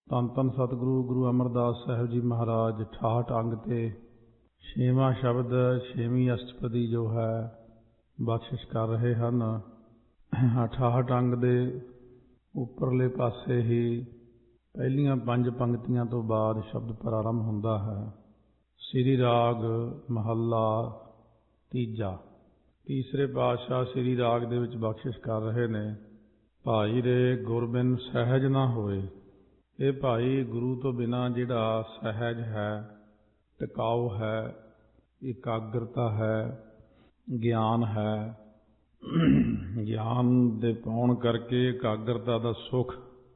ਧੰਨ ਧੰਨ ਸਤਿਗੁਰੂ ਗੁਰੂ ਅਮਰਦਾਸ ਸਾਹਿਬ ਜੀ ਮਹਾਰਾਜ 68 ਅੰਗ ਤੇ 6ਵਾਂ ਸ਼ਬਦ 6ਵੀਂ ਅਸ਼ਟਪਦੀ ਜੋ ਹੈ ਬਖਸ਼ਿਸ਼ ਕਰ ਰਹੇ ਹਨ। 68 ਅੰਗ ਦੇ ਉੱਪਰਲੇ ਪਾਸੇ ਹੀ ਪਹਿਲੀਆਂ 5 ਪੰਕਤੀਆਂ ਤੋਂ ਬਾਅਦ ਸ਼ਬਦ ਪ੍ਰਾਰੰਭ ਹੁੰਦਾ ਹੈ। ਸ੍ਰੀ ਰਾਗ ਮਹੱਲਾ ਤੀਜਾ। ਤੀਸਰੇ ਪਾਤਸ਼ਾਹ ਸ੍ਰੀ ਰਾਗ ਦੇ ਵਿੱਚ ਬਖਸ਼ਿਸ਼ ਕਰ ਰਹੇ ਨੇ। ਭਾਈ ਰੇ ਗੁਰ ਬਿਨ ਸਹਿਜ ਨਾ ਹੋਏ। ਇਹ ਭਾਈ ਗੁਰੂ ਤੋਂ ਬਿਨਾਂ ਜਿਹੜਾ ਸਹਿਜ ਹੈ, ਟਿਕਾਊ ਹੈ, ਇਕਾਗਰਤਾ ਹੈ, ਗਿਆਨ ਹੈ, ਗਿਆਨ ਦੇ ਪਾਉਣ ਕਰਕੇ ਇਕਾਗਰਤਾ ਦਾ ਸੁੱਖ,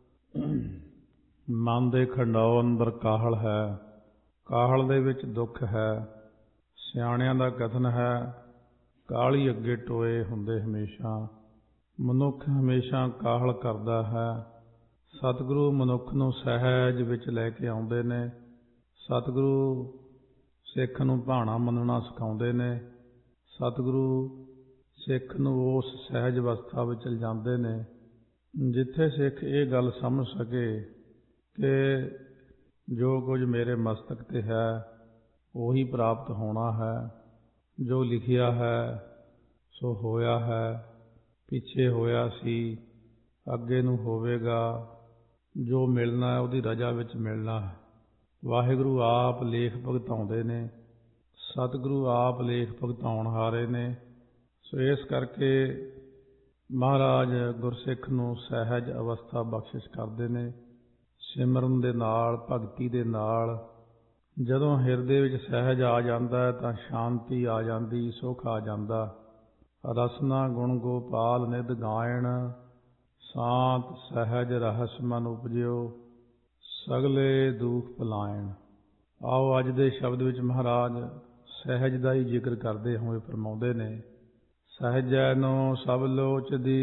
ਮਨ ਦੇ ਖੰਡਾਓ ਅੰਦਰ ਕਾਹਲ ਹੈ, ਕਾਹਲ ਦੇ ਵਿੱਚ ਦੁੱਖ ਹੈ। ਸਿਆਣਿਆਂ ਦਾ ਕਥਨ ਹੈ, ਕਾਹਲੀ ਅੱਗੇ ਟੋਏ ਹੁੰਦੇ ਹਮੇਸ਼ਾ। ਮਨੁੱਖ ਹਮੇਸ਼ਾ ਕਾਹਲ ਕਰਦਾ ਹੈ। ਸਤਿਗੁਰੂ ਮਨੁੱਖ ਨੂੰ ਸਹਿਜ ਵਿੱਚ ਲੈ ਕੇ ਆਉਂਦੇ ਨੇ। ਸਤਿਗੁਰੂ ਸਿੱਖ ਨੂੰ ਭਾਣਾ ਮੰਨਣਾ ਸਿਖਾਉਂਦੇ ਨੇ। ਸਤਿਗੁਰੂ ਸਿੱਖ ਨੂੰ ਉਸ ਸਹਿਜ ਅਵਸਥਾ ਵਿੱਚ ਲਿਜਾਂਦੇ ਨੇ ਜਿੱਥੇ ਸਿੱਖ ਇਹ ਗੱਲ ਸਮਝ ਸਕੇ ਕਿ ਜੋ ਕੁਝ ਮੇਰੇ ਮਸਤਕ 'ਤੇ ਹੈ ਉਹੀ ਪ੍ਰਾਪਤ ਹੋਣਾ ਹੈ। ਜੋ ਲਿਖਿਆ ਹੈ ਸੋ ਹੋਇਆ ਹੈ। ਪਿੱਛੇ ਹੋਇਆ ਸੀ, ਅੱਗੇ ਨੂੰ ਹੋਵੇਗਾ। ਜੋ ਮਿਲਣਾ ਹੈ ਉਹਦੀ ਰਜਾ ਵਿੱਚ ਮਿਲਣਾ ਹੈ। ਵਾਹਿਗੁਰੂ ਆਪ ਲੇਖ ਭੁਗਤਾਉਂਦੇ ਨੇ। ਸਤਿਗੁਰੂ ਆਪ ਲੇਖ ਭੁਗਤਾਉਣ ਹਾਰੇ ਨੇ। ਸੋ ਇਸ ਕਰਕੇ ਮਹਾਰਾਜ ਗੁਰਸਿੱਖ ਨੂੰ ਸਹਿਜ ਅਵਸਥਾ ਬਖਸ਼ਿਸ਼ ਕਰਦੇ ਨੇ। ਸਿਮਰਨ ਦੇ ਨਾਲ, ਭਗਤੀ ਦੇ ਨਾਲ ਜਦੋਂ ਹਿਰਦੇ ਵਿੱਚ ਸਹਿਜ ਆ ਜਾਂਦਾ ਹੈ ਤਾਂ ਸ਼ਾਂਤੀ ਆ ਜਾਂਦੀ, ਸੁੱਖ ਆ ਜਾਂਦਾ। ਰਸਨਾ ਗੁਣ ਗੋਪਾਲ ਨਿਧ ਗਾਇਣ, ਸ਼ਾਂਤ ਸਹਿਜ ਰਹਸ ਮਨ ਉਪਜਿਓ, ਸਗਲੇ ਦੁਖ ਭੁਲਾਇਣ। ਆਓ ਅੱਜ ਦੇ ਸ਼ਬਦ ਵਿੱਚ ਮਹਾਰਾਜ ਸਹਿਜ ਦਾ ਹੀ ਜ਼ਿਕਰ ਕਰਦੇ ਹੋਏ ਫਰਮਾਉਂਦੇ ਨੇ। ਸਹਿਜੈ ਨੋ ਸਭ ਲੋਚਦੀ,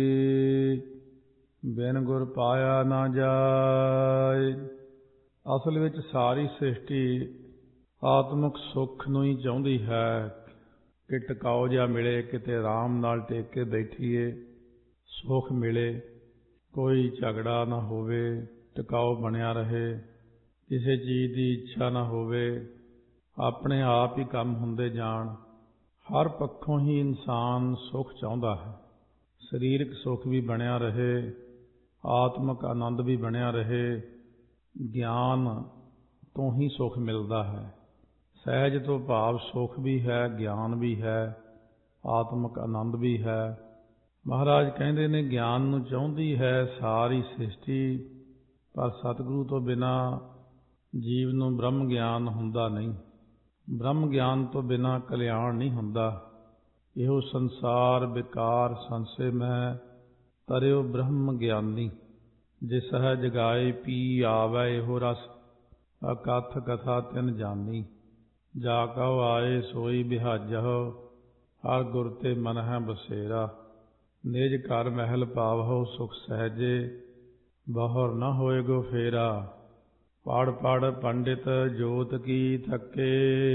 ਬਿਨ ਗੁਰ ਪਾਇਆ ਨਾ ਜਾਏ। ਅਸਲ ਵਿੱਚ ਸਾਰੀ ਸ੍ਰਿਸ਼ਟੀ ਆਤਮਿਕ ਸੁੱਖ ਨੂੰ ਹੀ ਚਾਹੁੰਦੀ ਹੈ ਕਿ ਟਿਕਾਓ ਜਿਹਾ ਮਿਲੇ, ਕਿਤੇ ਆਰਾਮ ਨਾਲ ਟੇਕ ਕੇ ਬੈਠੀਏ, ਸੁੱਖ ਮਿਲੇ, ਕੋਈ ਝਗੜਾ ਨਾ ਹੋਵੇ, ਟਿਕਾਓ ਬਣਿਆ ਰਹੇ, ਕਿਸੇ ਚੀਜ਼ ਦੀ ਇੱਛਾ ਨਾ ਹੋਵੇ, ਆਪਣੇ ਆਪ ਹੀ ਕੰਮ ਹੁੰਦੇ ਜਾਣ। ਹਰ ਪੱਖੋਂ ਹੀ ਇਨਸਾਨ ਸੁੱਖ ਚਾਹੁੰਦਾ ਹੈ। ਸਰੀਰਕ ਸੁੱਖ ਵੀ ਬਣਿਆ ਰਹੇ, ਆਤਮਿਕ ਆਨੰਦ ਵੀ ਬਣਿਆ ਰਹੇ। ਗਿਆਨ ਤੋਂ ਹੀ ਸੁੱਖ ਮਿਲਦਾ ਹੈ। ਸਹਿਜ ਤੋਂ ਭਾਵ ਸੁੱਖ ਵੀ ਹੈ, ਗਿਆਨ ਵੀ ਹੈ, ਆਤਮਿਕ ਆਨੰਦ ਵੀ ਹੈ। ਮਹਾਰਾਜ ਕਹਿੰਦੇ ਨੇ ਗਿਆਨ ਨੂੰ ਚਾਹੁੰਦੀ ਹੈ ਸਾਰੀ ਸ੍ਰਿਸ਼ਟੀ, ਪਰ ਸਤਿਗੁਰੂ ਤੋਂ ਬਿਨਾਂ ਜੀਵ ਨੂੰ ਬ੍ਰਹਮ ਗਿਆਨ ਹੁੰਦਾ ਨਹੀਂ। ਬ੍ਰਹਮ ਗਿਆਨ ਤੋਂ ਬਿਨਾਂ ਕਲਿਆਣ ਨਹੀਂ ਹੁੰਦਾ। ਇਹੋ ਸੰਸਾਰ ਵਿਕਾਰ ਸੰਸੇ ਮੈਂ, ਤਰਿਓ ਬ੍ਰਹਮ ਗਿਆਨੀ। ਜਿਸ ਹੈ ਜਗਾਏ ਪੀ ਆਵੈ ਇਹੋ ਰਸ, ਅਕਥ ਕਥਾ ਤਿਨ ਜਾਨੀ। ਜਾ ਕਉ ਆਏ ਸੋਈ ਬਿਹਾਜਹੁ, ਹਰ ਗੁਰ ਤੇ ਮਨ ਹੈ ਬਸੇਰਾ। ਨਿਜ ਘਰ ਮਹਿਲ ਪਾਵਹੁ ਸੁਖ ਸਹਿਜੇ, ਬਹੁਰ ਨ ਹੋਏਗੋ ਫੇਰਾ। ਪੜ੍ਹ ਪੜ੍ਹ ਪੰਡਿਤ ਜੋਤ ਕੀ ਥੱਕੇ,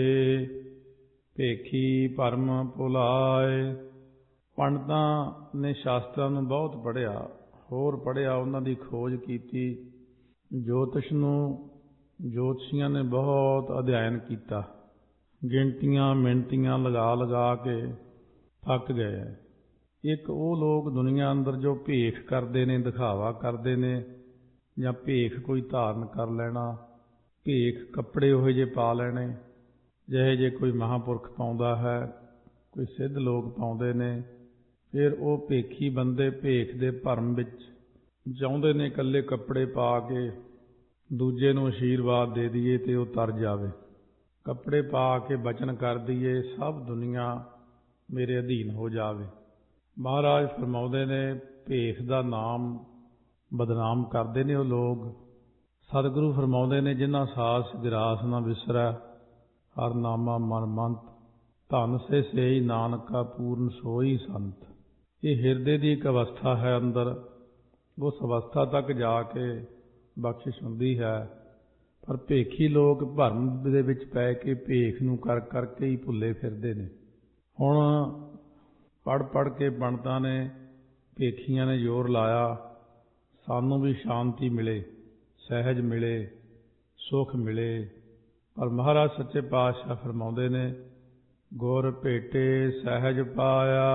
ਭੇਖੀ ਭਰਮ ਭੁਲਾਏ। ਪੰਡਤਾਂ ਨੇ ਸ਼ਾਸਤਰਾਂ ਨੂੰ ਬਹੁਤ ਪੜ੍ਹਿਆ, ਹੋਰ ਪੜ੍ਹਿਆ, ਉਹਨਾਂ ਦੀ ਖੋਜ ਕੀਤੀ। ਜੋਤਿਸ਼ ਨੂੰ ਜੋਤਸ਼ੀਆਂ ਨੇ ਬਹੁਤ ਅਧਿਐਨ ਕੀਤਾ। ਗਿਣਤੀਆਂ ਮਿਣਤੀਆਂ ਲਗਾ ਲਗਾ ਕੇ ਥੱਕ ਗਏ। ਇੱਕ ਉਹ ਲੋਕ ਦੁਨੀਆ ਅੰਦਰ ਜੋ ਭੇਖ ਕਰਦੇ ਨੇ, ਦਿਖਾਵਾ ਕਰਦੇ ਨੇ, ਜਾਂ ਭੇਖ ਕੋਈ ਧਾਰਨ ਕਰ ਲੈਣਾ, ਭੇਖ ਕੱਪੜੇ ਉਹੋ ਜਿਹੇ ਪਾ ਲੈਣੇ ਜਿਹੇ ਜੇ ਕੋਈ ਮਹਾਂਪੁਰਖ ਪਾਉਂਦਾ ਹੈ, ਕੋਈ ਸਿੱਧ ਲੋਕ ਪਾਉਂਦੇ ਨੇ। ਫਿਰ ਉਹ ਭੇਖੀ ਬੰਦੇ ਭੇਖ ਦੇ ਭਰਮ ਵਿੱਚ ਚਾਹੁੰਦੇ ਨੇ ਇਕੱਲੇ ਕੱਪੜੇ ਪਾ ਕੇ ਦੂਜੇ ਨੂੰ ਆਸ਼ੀਰਵਾਦ ਦੇ ਦਈਏ ਅਤੇ ਉਹ ਤਰ ਜਾਵੇ। ਕੱਪੜੇ ਪਾ ਕੇ ਬਚਨ ਕਰ ਦਈਏ ਸਭ ਦੁਨੀਆ ਮੇਰੇ ਅਧੀਨ ਹੋ ਜਾਵੇ। ਮਹਾਰਾਜ ਫਰਮਾਉਂਦੇ ਨੇ ਭੇਖ ਦਾ ਨਾਮ ਬਦਨਾਮ ਕਰਦੇ ਨੇ ਉਹ ਲੋਕ। ਸਤਿਗੁਰੂ ਫਰਮਾਉਂਦੇ ਨੇ ਜਿਨ੍ਹਾਂ ਸਾਸ ਗਿਰਾਸ ਨਾ ਵਿਸਰੈ, ਹਰ ਨਾਮਾ ਮਨ ਮੰਤ। ਧਨ ਸੇ ਸੇਈ ਨਾਨਕਾ ਪੂਰਨ ਸੋਈ ਸੰਤ। ਇਹ ਹਿਰਦੇ ਦੀ ਇੱਕ ਅਵਸਥਾ ਹੈ ਅੰਦਰ, ਉਸ ਅਵਸਥਾ ਤੱਕ ਜਾ ਕੇ ਬਖਸ਼ਿਸ਼ ਹੁੰਦੀ ਹੈ। ਪਰ ਭੇਖੀ ਲੋਕ ਭਰਮ ਦੇ ਵਿੱਚ ਪੈ ਕੇ ਭੇਖ ਨੂੰ ਕਰ ਕਰਕੇ ਹੀ ਭੁੱਲੇ ਫਿਰਦੇ ਨੇ। ਹੁਣ ਪੜ੍ਹ ਪੜ੍ਹ ਕੇ ਪੰਡਤਾਂ ਨੇ, ਭੇਖੀਆਂ ਨੇ ਜ਼ੋਰ ਲਾਇਆ ਸਾਨੂੰ ਵੀ ਸ਼ਾਂਤੀ ਮਿਲੇ, ਸਹਿਜ ਮਿਲੇ, ਸੁਖ ਮਿਲੇ। ਪਰ ਮਹਾਰਾਜ ਸੱਚੇ ਪਾਤਸ਼ਾਹ ਫਰਮਾਉਂਦੇ ਨੇ, ਗੁਰ ਭੇਟੇ ਸਹਿਜ ਪਾਇਆ,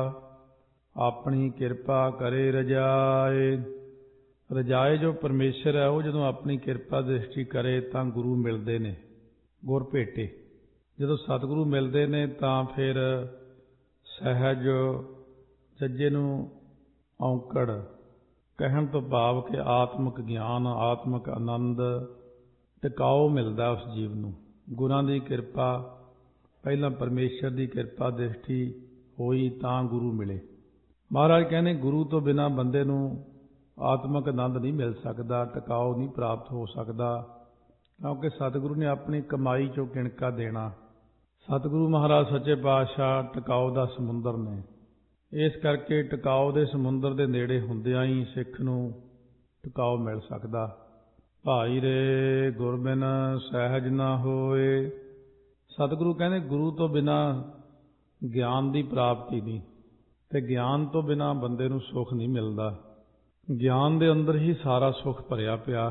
ਆਪਣੀ ਕਿਰਪਾ ਕਰੇ ਰਜਾਏ। ਰਜਾਏ ਜੋ ਪਰਮੇਸ਼ਰ ਹੈ, ਉਹ ਜਦੋਂ ਆਪਣੀ ਕਿਰਪਾ ਦ੍ਰਿਸ਼ਟੀ ਕਰੇ ਤਾਂ ਗੁਰੂ ਮਿਲਦੇ ਨੇ, ਗੁਰ ਭੇਟੇ। ਜਦੋਂ ਸਤਿਗੁਰੂ ਮਿਲਦੇ ਨੇ ਤਾਂ ਫਿਰ ਸਹਿਜ, ਜੱਜੇ ਨੂੰ ਔਂਕੜ ਕਹਿਣ ਤੋਂ ਭਾਵ ਕਿ ਆਤਮਿਕ ਗਿਆਨ, ਆਤਮਿਕ ਆਨੰਦ ਟਿਕਾਓ ਮਿਲਦਾ ਉਸ ਜੀਵ ਨੂੰ। ਗੁਰਾਂ ਦੀ ਕਿਰਪਾ, ਪਹਿਲਾਂ ਪਰਮੇਸ਼ਰ ਦੀ ਕਿਰਪਾ ਦ੍ਰਿਸ਼ਟੀ ਹੋਈ ਤਾਂ ਗੁਰੂ ਮਿਲੇ। ਮਹਾਰਾਜ ਕਹਿੰਦੇ ਗੁਰੂ ਤੋਂ ਬਿਨਾਂ ਬੰਦੇ ਨੂੰ ਆਤਮਿਕ ਆਨੰਦ ਨਹੀਂ ਮਿਲ ਸਕਦਾ, ਟਿਕਾਓ ਨਹੀਂ ਪ੍ਰਾਪਤ ਹੋ ਸਕਦਾ, ਕਿਉਂਕਿ ਸਤਿਗੁਰੂ ਨੇ ਆਪਣੀ ਕਮਾਈ 'ਚੋਂ ਕਿਣਕਾ ਦੇਣਾ। ਸਤਿਗੁਰੂ ਮਹਾਰਾਜ ਸੱਚੇ ਪਾਤਸ਼ਾਹ ਟਿਕਾਓ ਦਾ ਸਮੁੰਦਰ ਨੇ। ਇਸ ਕਰਕੇ ਟਿਕਾਓ ਦੇ ਸਮੁੰਦਰ ਦੇ ਨੇੜੇ ਹੁੰਦਿਆਂ ਹੀ ਸਿੱਖ ਨੂੰ ਟਿਕਾਓ ਮਿਲ ਸਕਦਾ। ਭਾਈ ਰੇ ਗੁਰ ਬਿਨ ਸਹਿਜ ਨਾ ਹੋਏ। ਸਤਿਗੁਰੂ ਕਹਿੰਦੇ ਗੁਰੂ ਤੋਂ ਬਿਨਾਂ ਗਿਆਨ ਦੀ ਪ੍ਰਾਪਤੀ ਨਹੀਂ, ਤੇ ਗਿਆਨ ਤੋਂ ਬਿਨਾਂ ਬੰਦੇ ਨੂੰ ਸੁੱਖ ਨਹੀਂ ਮਿਲਦਾ। ਗਿਆਨ ਦੇ ਅੰਦਰ ਹੀ ਸਾਰਾ ਸੁੱਖ ਭਰਿਆ ਪਿਆ।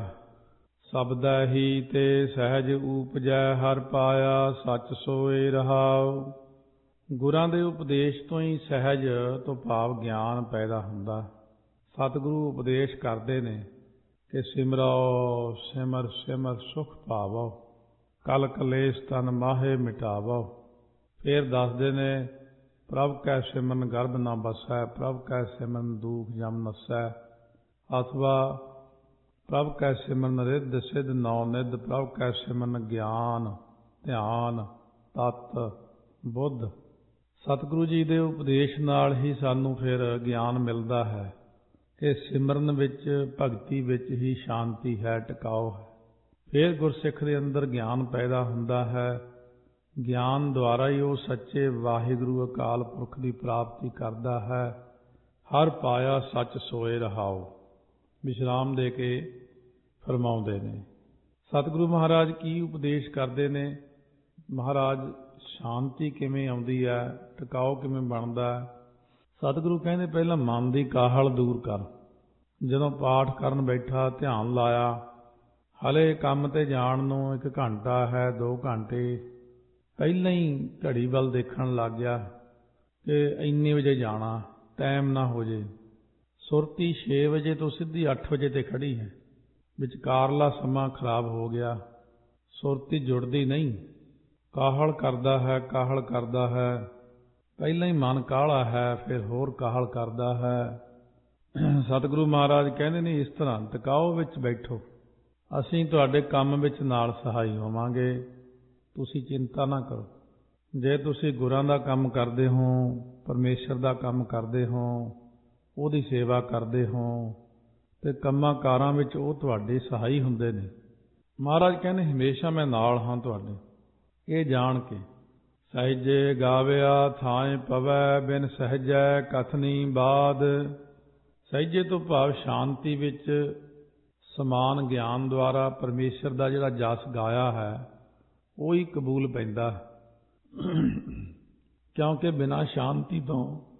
ਸਬਦੈ ਹੀ ਤੇ ਸਹਿਜ ਊਪਜੈ ਹਰ ਪਾਇਆ, ਸੱਚ ਸੋਏ ਰਹਾਉ। ਗੁਰਾਂ ਦੇ ਉਪਦੇਸ਼ ਤੋਂ ਹੀ ਸਹਿਜ ਤੋਂ ਭਾਵ ਗਿਆਨ ਪੈਦਾ ਹੁੰਦਾ। ਸਤਿਗੁਰੂ ਉਪਦੇਸ਼ ਕਰਦੇ ਨੇ ਕਿ ਸਿਮਰੋ ਸਿਮਰ ਸਿਮਰ ਸੁਖ ਪਾਵੋ, ਕਲ ਕਲੇਸ਼ ਤਨ ਮਾਹੇ ਮਿਟਾਵੋ। ਫਿਰ ਦੱਸਦੇ ਨੇ, ਪ੍ਰਭ ਕੈ ਸਿਮਰਨ ਗਰਭ ਨਾ ਬਸੈ, ਪ੍ਰਭ ਕੈ ਸਿਮਰਨ ਦੂਖ ਜਮ ਨਸੈ। ਅਥਵਾ ਪ੍ਰਭ ਕੈ ਸਿਮਰਨ ਰਿੱਧ ਸਿੱਧ ਨੌ ਨਿਧ, ਪ੍ਰਭ ਕੈ ਸਿਮਰਨ ਗਿਆਨ ਧਿਆਨ ਤਤ ਬੁੱਧ। ਸਤਿਗੁਰੂ ਜੀ ਦੇ ਉਪਦੇਸ਼ ਨਾਲ ਹੀ ਸਾਨੂੰ ਫਿਰ ਗਿਆਨ ਮਿਲਦਾ ਹੈ ਕਿ ਸਿਮਰਨ ਵਿੱਚ, ਭਗਤੀ ਵਿੱਚ ਹੀ ਸ਼ਾਂਤੀ ਹੈ, ਟਿਕਾਓ ਹੈ। ਫਿਰ ਗੁਰਸਿੱਖ ਦੇ ਅੰਦਰ ਗਿਆਨ ਪੈਦਾ ਹੁੰਦਾ ਹੈ। ਗਿਆਨ ਦੁਆਰਾ ਹੀ ਉਹ ਸੱਚੇ ਵਾਹਿਗੁਰੂ ਅਕਾਲ ਪੁਰਖ ਦੀ ਪ੍ਰਾਪਤੀ ਕਰਦਾ ਹੈ। ਹਰ ਪਾਇਆ ਸੱਚ ਸੋਏ ਰਹਾਓ, ਵਿਸ਼ਰਾਮ ਦੇ ਕੇ ਫਰਮਾਉਂਦੇ ਨੇ। ਸਤਿਗੁਰੂ ਮਹਾਰਾਜ ਕੀ ਉਪਦੇਸ਼ ਕਰਦੇ ਨੇ? ਮਹਾਰਾਜ ਸ਼ਾਂਤੀ ਕਿਵੇਂ ਆਉਂਦੀ ਹੈ, ਟਿਕਾਓ ਕਿਵੇਂ ਬਣਦਾ ਹੈ? ਸਤਿਗੁਰੂ ਕਹਿੰਦੇ ਪਹਿਲਾਂ ਮਨ ਦੀ ਕਾਹਲ ਦੂਰ ਕਰ। ਜਦੋਂ ਪਾਠ ਕਰਨ ਬੈਠਾ, ਧਿਆਨ ਲਾਇਆ, ਹਲੇ ਕੰਮ ਤੇ ਜਾਣ ਨੂੰ 1 ਘੰਟਾ ਹੈ, 2 ਘੰਟੇ, ਪਹਿਲਾਂ ਹੀ ਘੜੀ ਵੱਲ ਦੇਖਣ ਲੱਗ ਗਿਆ ਕਿ ਇੰਨੇ ਵਜੇ ਜਾਣਾ, ਟਾਈਮ ਨਾ ਹੋ ਜੇ। ਸੁਰਤੀ 6 ਵਜੇ ਤੋਂ ਸਿੱਧੀ 8 ਵਜੇ ਤੇ ਖੜੀ ਹੈ, ਵਿਚਕਾਰਲਾ ਸਮਾਂ ਖਰਾਬ ਹੋ ਗਿਆ, ਸੁਰਤੀ ਜੁੜਦੀ ਨਹੀਂ। ਕਾਹਲ ਕਰਦਾ ਹੈ, ਕਾਹਲ ਕਰਦਾ ਹੈ, ਪਹਿਲਾਂ ਹੀ ਮਨ ਕਾਹਲਾ ਹੈ, ਫਿਰ ਹੋਰ ਕਾਹਲ ਕਰਦਾ ਹੈ। ਸਤਿਗੁਰੂ ਮਹਾਰਾਜ ਕਹਿੰਦੇ ਨੇ ਇਸ ਤਰ੍ਹਾਂ ਟਿਕਾਓ ਵਿੱਚ ਬੈਠੋ, ਅਸੀਂ ਤੁਹਾਡੇ ਕੰਮ ਵਿੱਚ ਨਾਲ ਸਹਾਈ ਹੋਵਾਂਗੇ, ਤੁਸੀਂ ਚਿੰਤਾ ਨਾ ਕਰੋ। ਜੇ ਤੁਸੀਂ ਗੁਰਾਂ ਦਾ ਕੰਮ ਕਰਦੇ ਹੋ, ਪਰਮੇਸ਼ਰ ਦਾ ਕੰਮ ਕਰਦੇ ਹੋ, ਉਹਦੀ ਸੇਵਾ ਕਰਦੇ ਹੋ, ਤੇ ਕੰਮਾਂ ਕਾਰਾਂ ਵਿੱਚ ਉਹ ਤੁਹਾਡੇ ਸਹਾਈ ਹੁੰਦੇ ਨੇ। ਮਹਾਰਾਜ ਕਹਿੰਦੇ ਹਮੇਸ਼ਾ ਮੈਂ ਨਾਲ ਹਾਂ ਤੁਹਾਡੇ। ਇਹ ਜਾਣ ਕੇ ਸਹਿਜੇ ਗਾਵਿਆ ਥਾਂਏ ਪਵੈ, ਬਿਨ ਸਹਿਜੈ ਕਥਨੀ ਬਾਦ। ਸਹਿਜੇ ਤੋਂ ਭਾਵ ਸ਼ਾਂਤੀ ਵਿੱਚ ਸਮਾਨ ਗਿਆਨ ਦੁਆਰਾ ਪਰਮੇਸ਼ਰ ਦਾ ਜਿਹੜਾ ਜਸ ਗਾਇਆ ਹੈ ਉਹ ਹੀ ਕਬੂਲ ਪੈਂਦਾ, ਕਿਉਂਕਿ ਬਿਨਾਂ ਸ਼ਾਂਤੀ ਤੋਂ,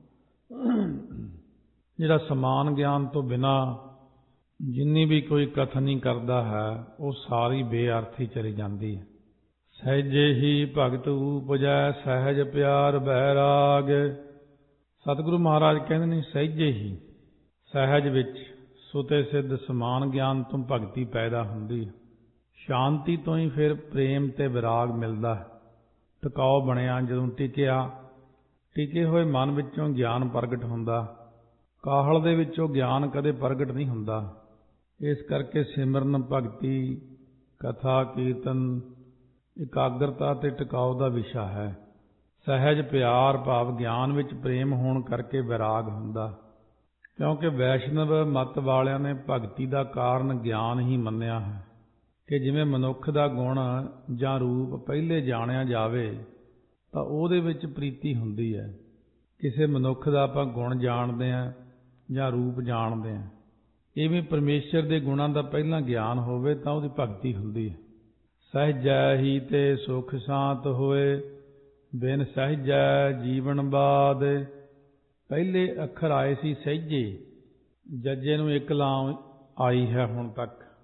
ਜਿਹੜਾ ਸਮਾਨ ਗਿਆਨ ਤੋਂ ਬਿਨਾਂ ਜਿੰਨੀ ਵੀ ਕੋਈ ਕਥਨੀ ਕਰਦਾ ਹੈ ਉਹ ਸਾਰੀ ਬੇਅਰਥੀ ਚਲੀ ਜਾਂਦੀ ਹੈ। ਸਹਿਜੇ ਹੀ ਭਗਤ ਊਪਜੈ, ਸਹਿਜ ਪਿਆਰ ਬੈਰਾਗ। ਸਤਿਗੁਰੂ ਮਹਾਰਾਜ ਕਹਿੰਦੇ ਨੇ ਸਹਿਜੇ ਹੀ, ਸਹਿਜ ਵਿੱਚ ਸੁਤੇ ਸਿੱਧ ਸਮਾਨ ਗਿਆਨ ਤੋਂ ਭਗਤੀ ਪੈਦਾ ਹੁੰਦੀ ਹੈ। ਸ਼ਾਂਤੀ ਤੋਂ ਹੀ ਫਿਰ ਪ੍ਰੇਮ ਤੇ ਵਿਰਾਗ ਮਿਲਦਾ ਹੈ। ਟਿਕਾਓ ਬਣਿਆ ਜਦੋਂ ਟਿਕਿਆ, ਟਿਕੇ ਹੋਏ ਮਨ ਵਿੱਚੋਂ ਗਿਆਨ ਪ੍ਰਗਟ ਹੁੰਦਾ। ਕਾਹਲ ਦੇ ਵਿੱਚੋਂ ਗਿਆਨ ਕਦੇ ਪ੍ਰਗਟ ਨਹੀਂ ਹੁੰਦਾ। ਇਸ ਕਰਕੇ ਸਿਮਰਨ, ਭਗਤੀ, ਕਥਾ, ਕੀਰਤਨ ਇਕਾਗਰਤਾ ਤੇ ਟਿਕਾਓ ਦਾ ਵਿਸ਼ਾ ਹੈ। ਸਹਿਜ ਪਿਆਰ ਭਾਵ ਗਿਆਨ ਵਿੱਚ ਪ੍ਰੇਮ ਹੋਣ ਕਰਕੇ ਵਿਰਾਗ ਹੁੰਦਾ, ਕਿਉਂਕਿ ਵੈਸ਼ਨਵ ਮਤ ਵਾਲਿਆਂ ਨੇ ਭਗਤੀ ਦਾ ਕਾਰਨ ਗਿਆਨ ਹੀ ਮੰਨਿਆ ਹੈ ਕਿ ਜਿਵੇਂ ਮਨੁੱਖ ਦਾ ਗੁਣ ਜਾਂ ਰੂਪ ਪਹਿਲੇ ਜਾਣਿਆ ਜਾਵੇ ਤਾਂ ਉਹਦੇ ਵਿੱਚ ਪ੍ਰੀਤੀ ਹੁੰਦੀ ਹੈ। ਕਿਸੇ ਮਨੁੱਖ ਦਾ ਆਪਾਂ ਗੁਣ ਜਾਣਦੇ ਹਾਂ ਜਾਂ ਰੂਪ ਜਾਣਦੇ ਹਾਂ, ਇਵੇਂ ਪਰਮੇਸ਼ਰ ਦੇ ਗੁਣਾਂ ਦਾ ਪਹਿਲਾਂ ਗਿਆਨ ਹੋਵੇ ਤਾਂ ਉਹਦੀ ਭਗਤੀ ਹੁੰਦੀ ਹੈ। ਸਹਿਜੈ ਹੀ ਤੇ ਸੁਖ ਸ਼ਾਂਤ ਹੋਏ, ਬਿਨ ਸਹਿਜੈ ਜੀਵਨ ਬਾਦ। ਪਹਿਲੇ ਅੱਖਰ ਆਏ ਸੀ ਸਹਿਜੇ, ਜੱਜੇ ਨੂੰ 1 ਲਾਂ ਆਈ ਹੈ ਹੁਣ ਤੱਕ,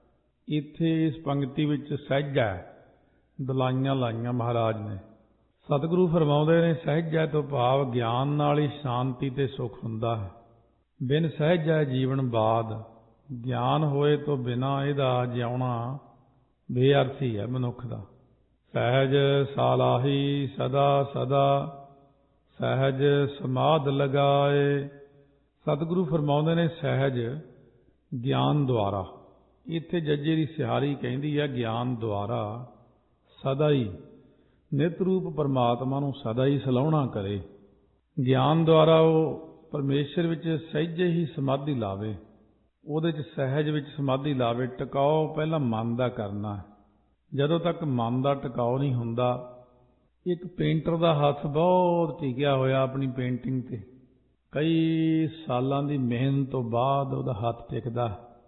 ਇੱਥੇ ਇਸ ਪੰਕਤੀ ਵਿੱਚ ਸਹਿਜਾ ਦਲਾਈਆਂ ਲਾਈਆਂ ਮਹਾਰਾਜ ਨੇ। ਸਤਿਗੁਰੂ ਫਰਮਾਉਂਦੇ ਨੇ ਸਹਿਜਾ ਤੋਂ ਭਾਵ ਗਿਆਨ ਨਾਲ ਹੀ ਸ਼ਾਂਤੀ ਤੇ ਸੁੱਖ ਹੁੰਦਾ ਹੈ। ਬਿਨ ਸਹਿਜਾ ਜੀਵਨ ਬਾਦ, ਗਿਆਨ ਹੋਏ ਤੋਂ ਬਿਨਾਂ ਇਹਦਾ ਜਿਉਣਾ ਬੇਅਰਥੀ ਹੈ ਮਨੁੱਖ ਦਾ। ਸਹਿਜ ਸਾਲਾਹੀ ਸਦਾ ਸਦਾ, ਸਹਿਜ ਸਮਾਧ ਲਗਾਏ। ਸਤਿਗੁਰੂ ਫਰਮਾਉਂਦੇ ਨੇ ਸਹਿਜ ਗਿਆਨ ਦੁਆਰਾ। ਇੱਥੇ ਜੱਜੇ ਦੀ ਸਿਹਾਰੀ ਕਹਿੰਦੀ ਹੈ ਗਿਆਨ ਦੁਆਰਾ ਸਦਾ ਹੀ ਨਿਤ ਰੂਪ ਪਰਮਾਤਮਾ ਨੂੰ ਸਦਾ ਹੀ ਸਲਾਹੁਣਾ ਕਰੇ। ਗਿਆਨ ਦੁਆਰਾ ਉਹ ਪਰਮੇਸ਼ਰ ਵਿੱਚ ਸਹਿਜੇ ਹੀ ਸਮਾਧੀ ਲਾਵੇ, ਉਹਦੇ 'ਚ ਸਹਿਜ ਵਿੱਚ ਸਮਾਧੀ ਲਾਵੇ। ਟਿਕਾਓ ਪਹਿਲਾਂ ਮਨ ਦਾ ਕਰਨਾ। ਜਦੋਂ ਤੱਕ ਮਨ ਦਾ ਟਿਕਾਓ ਨਹੀਂ ਹੁੰਦਾ, ਇੱਕ ਪੇਂਟਰ ਦਾ ਹੱਥ ਬਹੁਤ ਟਿਕਿਆ ਹੋਇਆ ਆਪਣੀ ਪੇਂਟਿੰਗ 'ਤੇ, ਕਈ ਸਾਲਾਂ ਦੀ ਮਿਹਨਤ ਤੋਂ ਬਾਅਦ ਉਹਦਾ ਹੱਥ ਟਿਕਦਾ,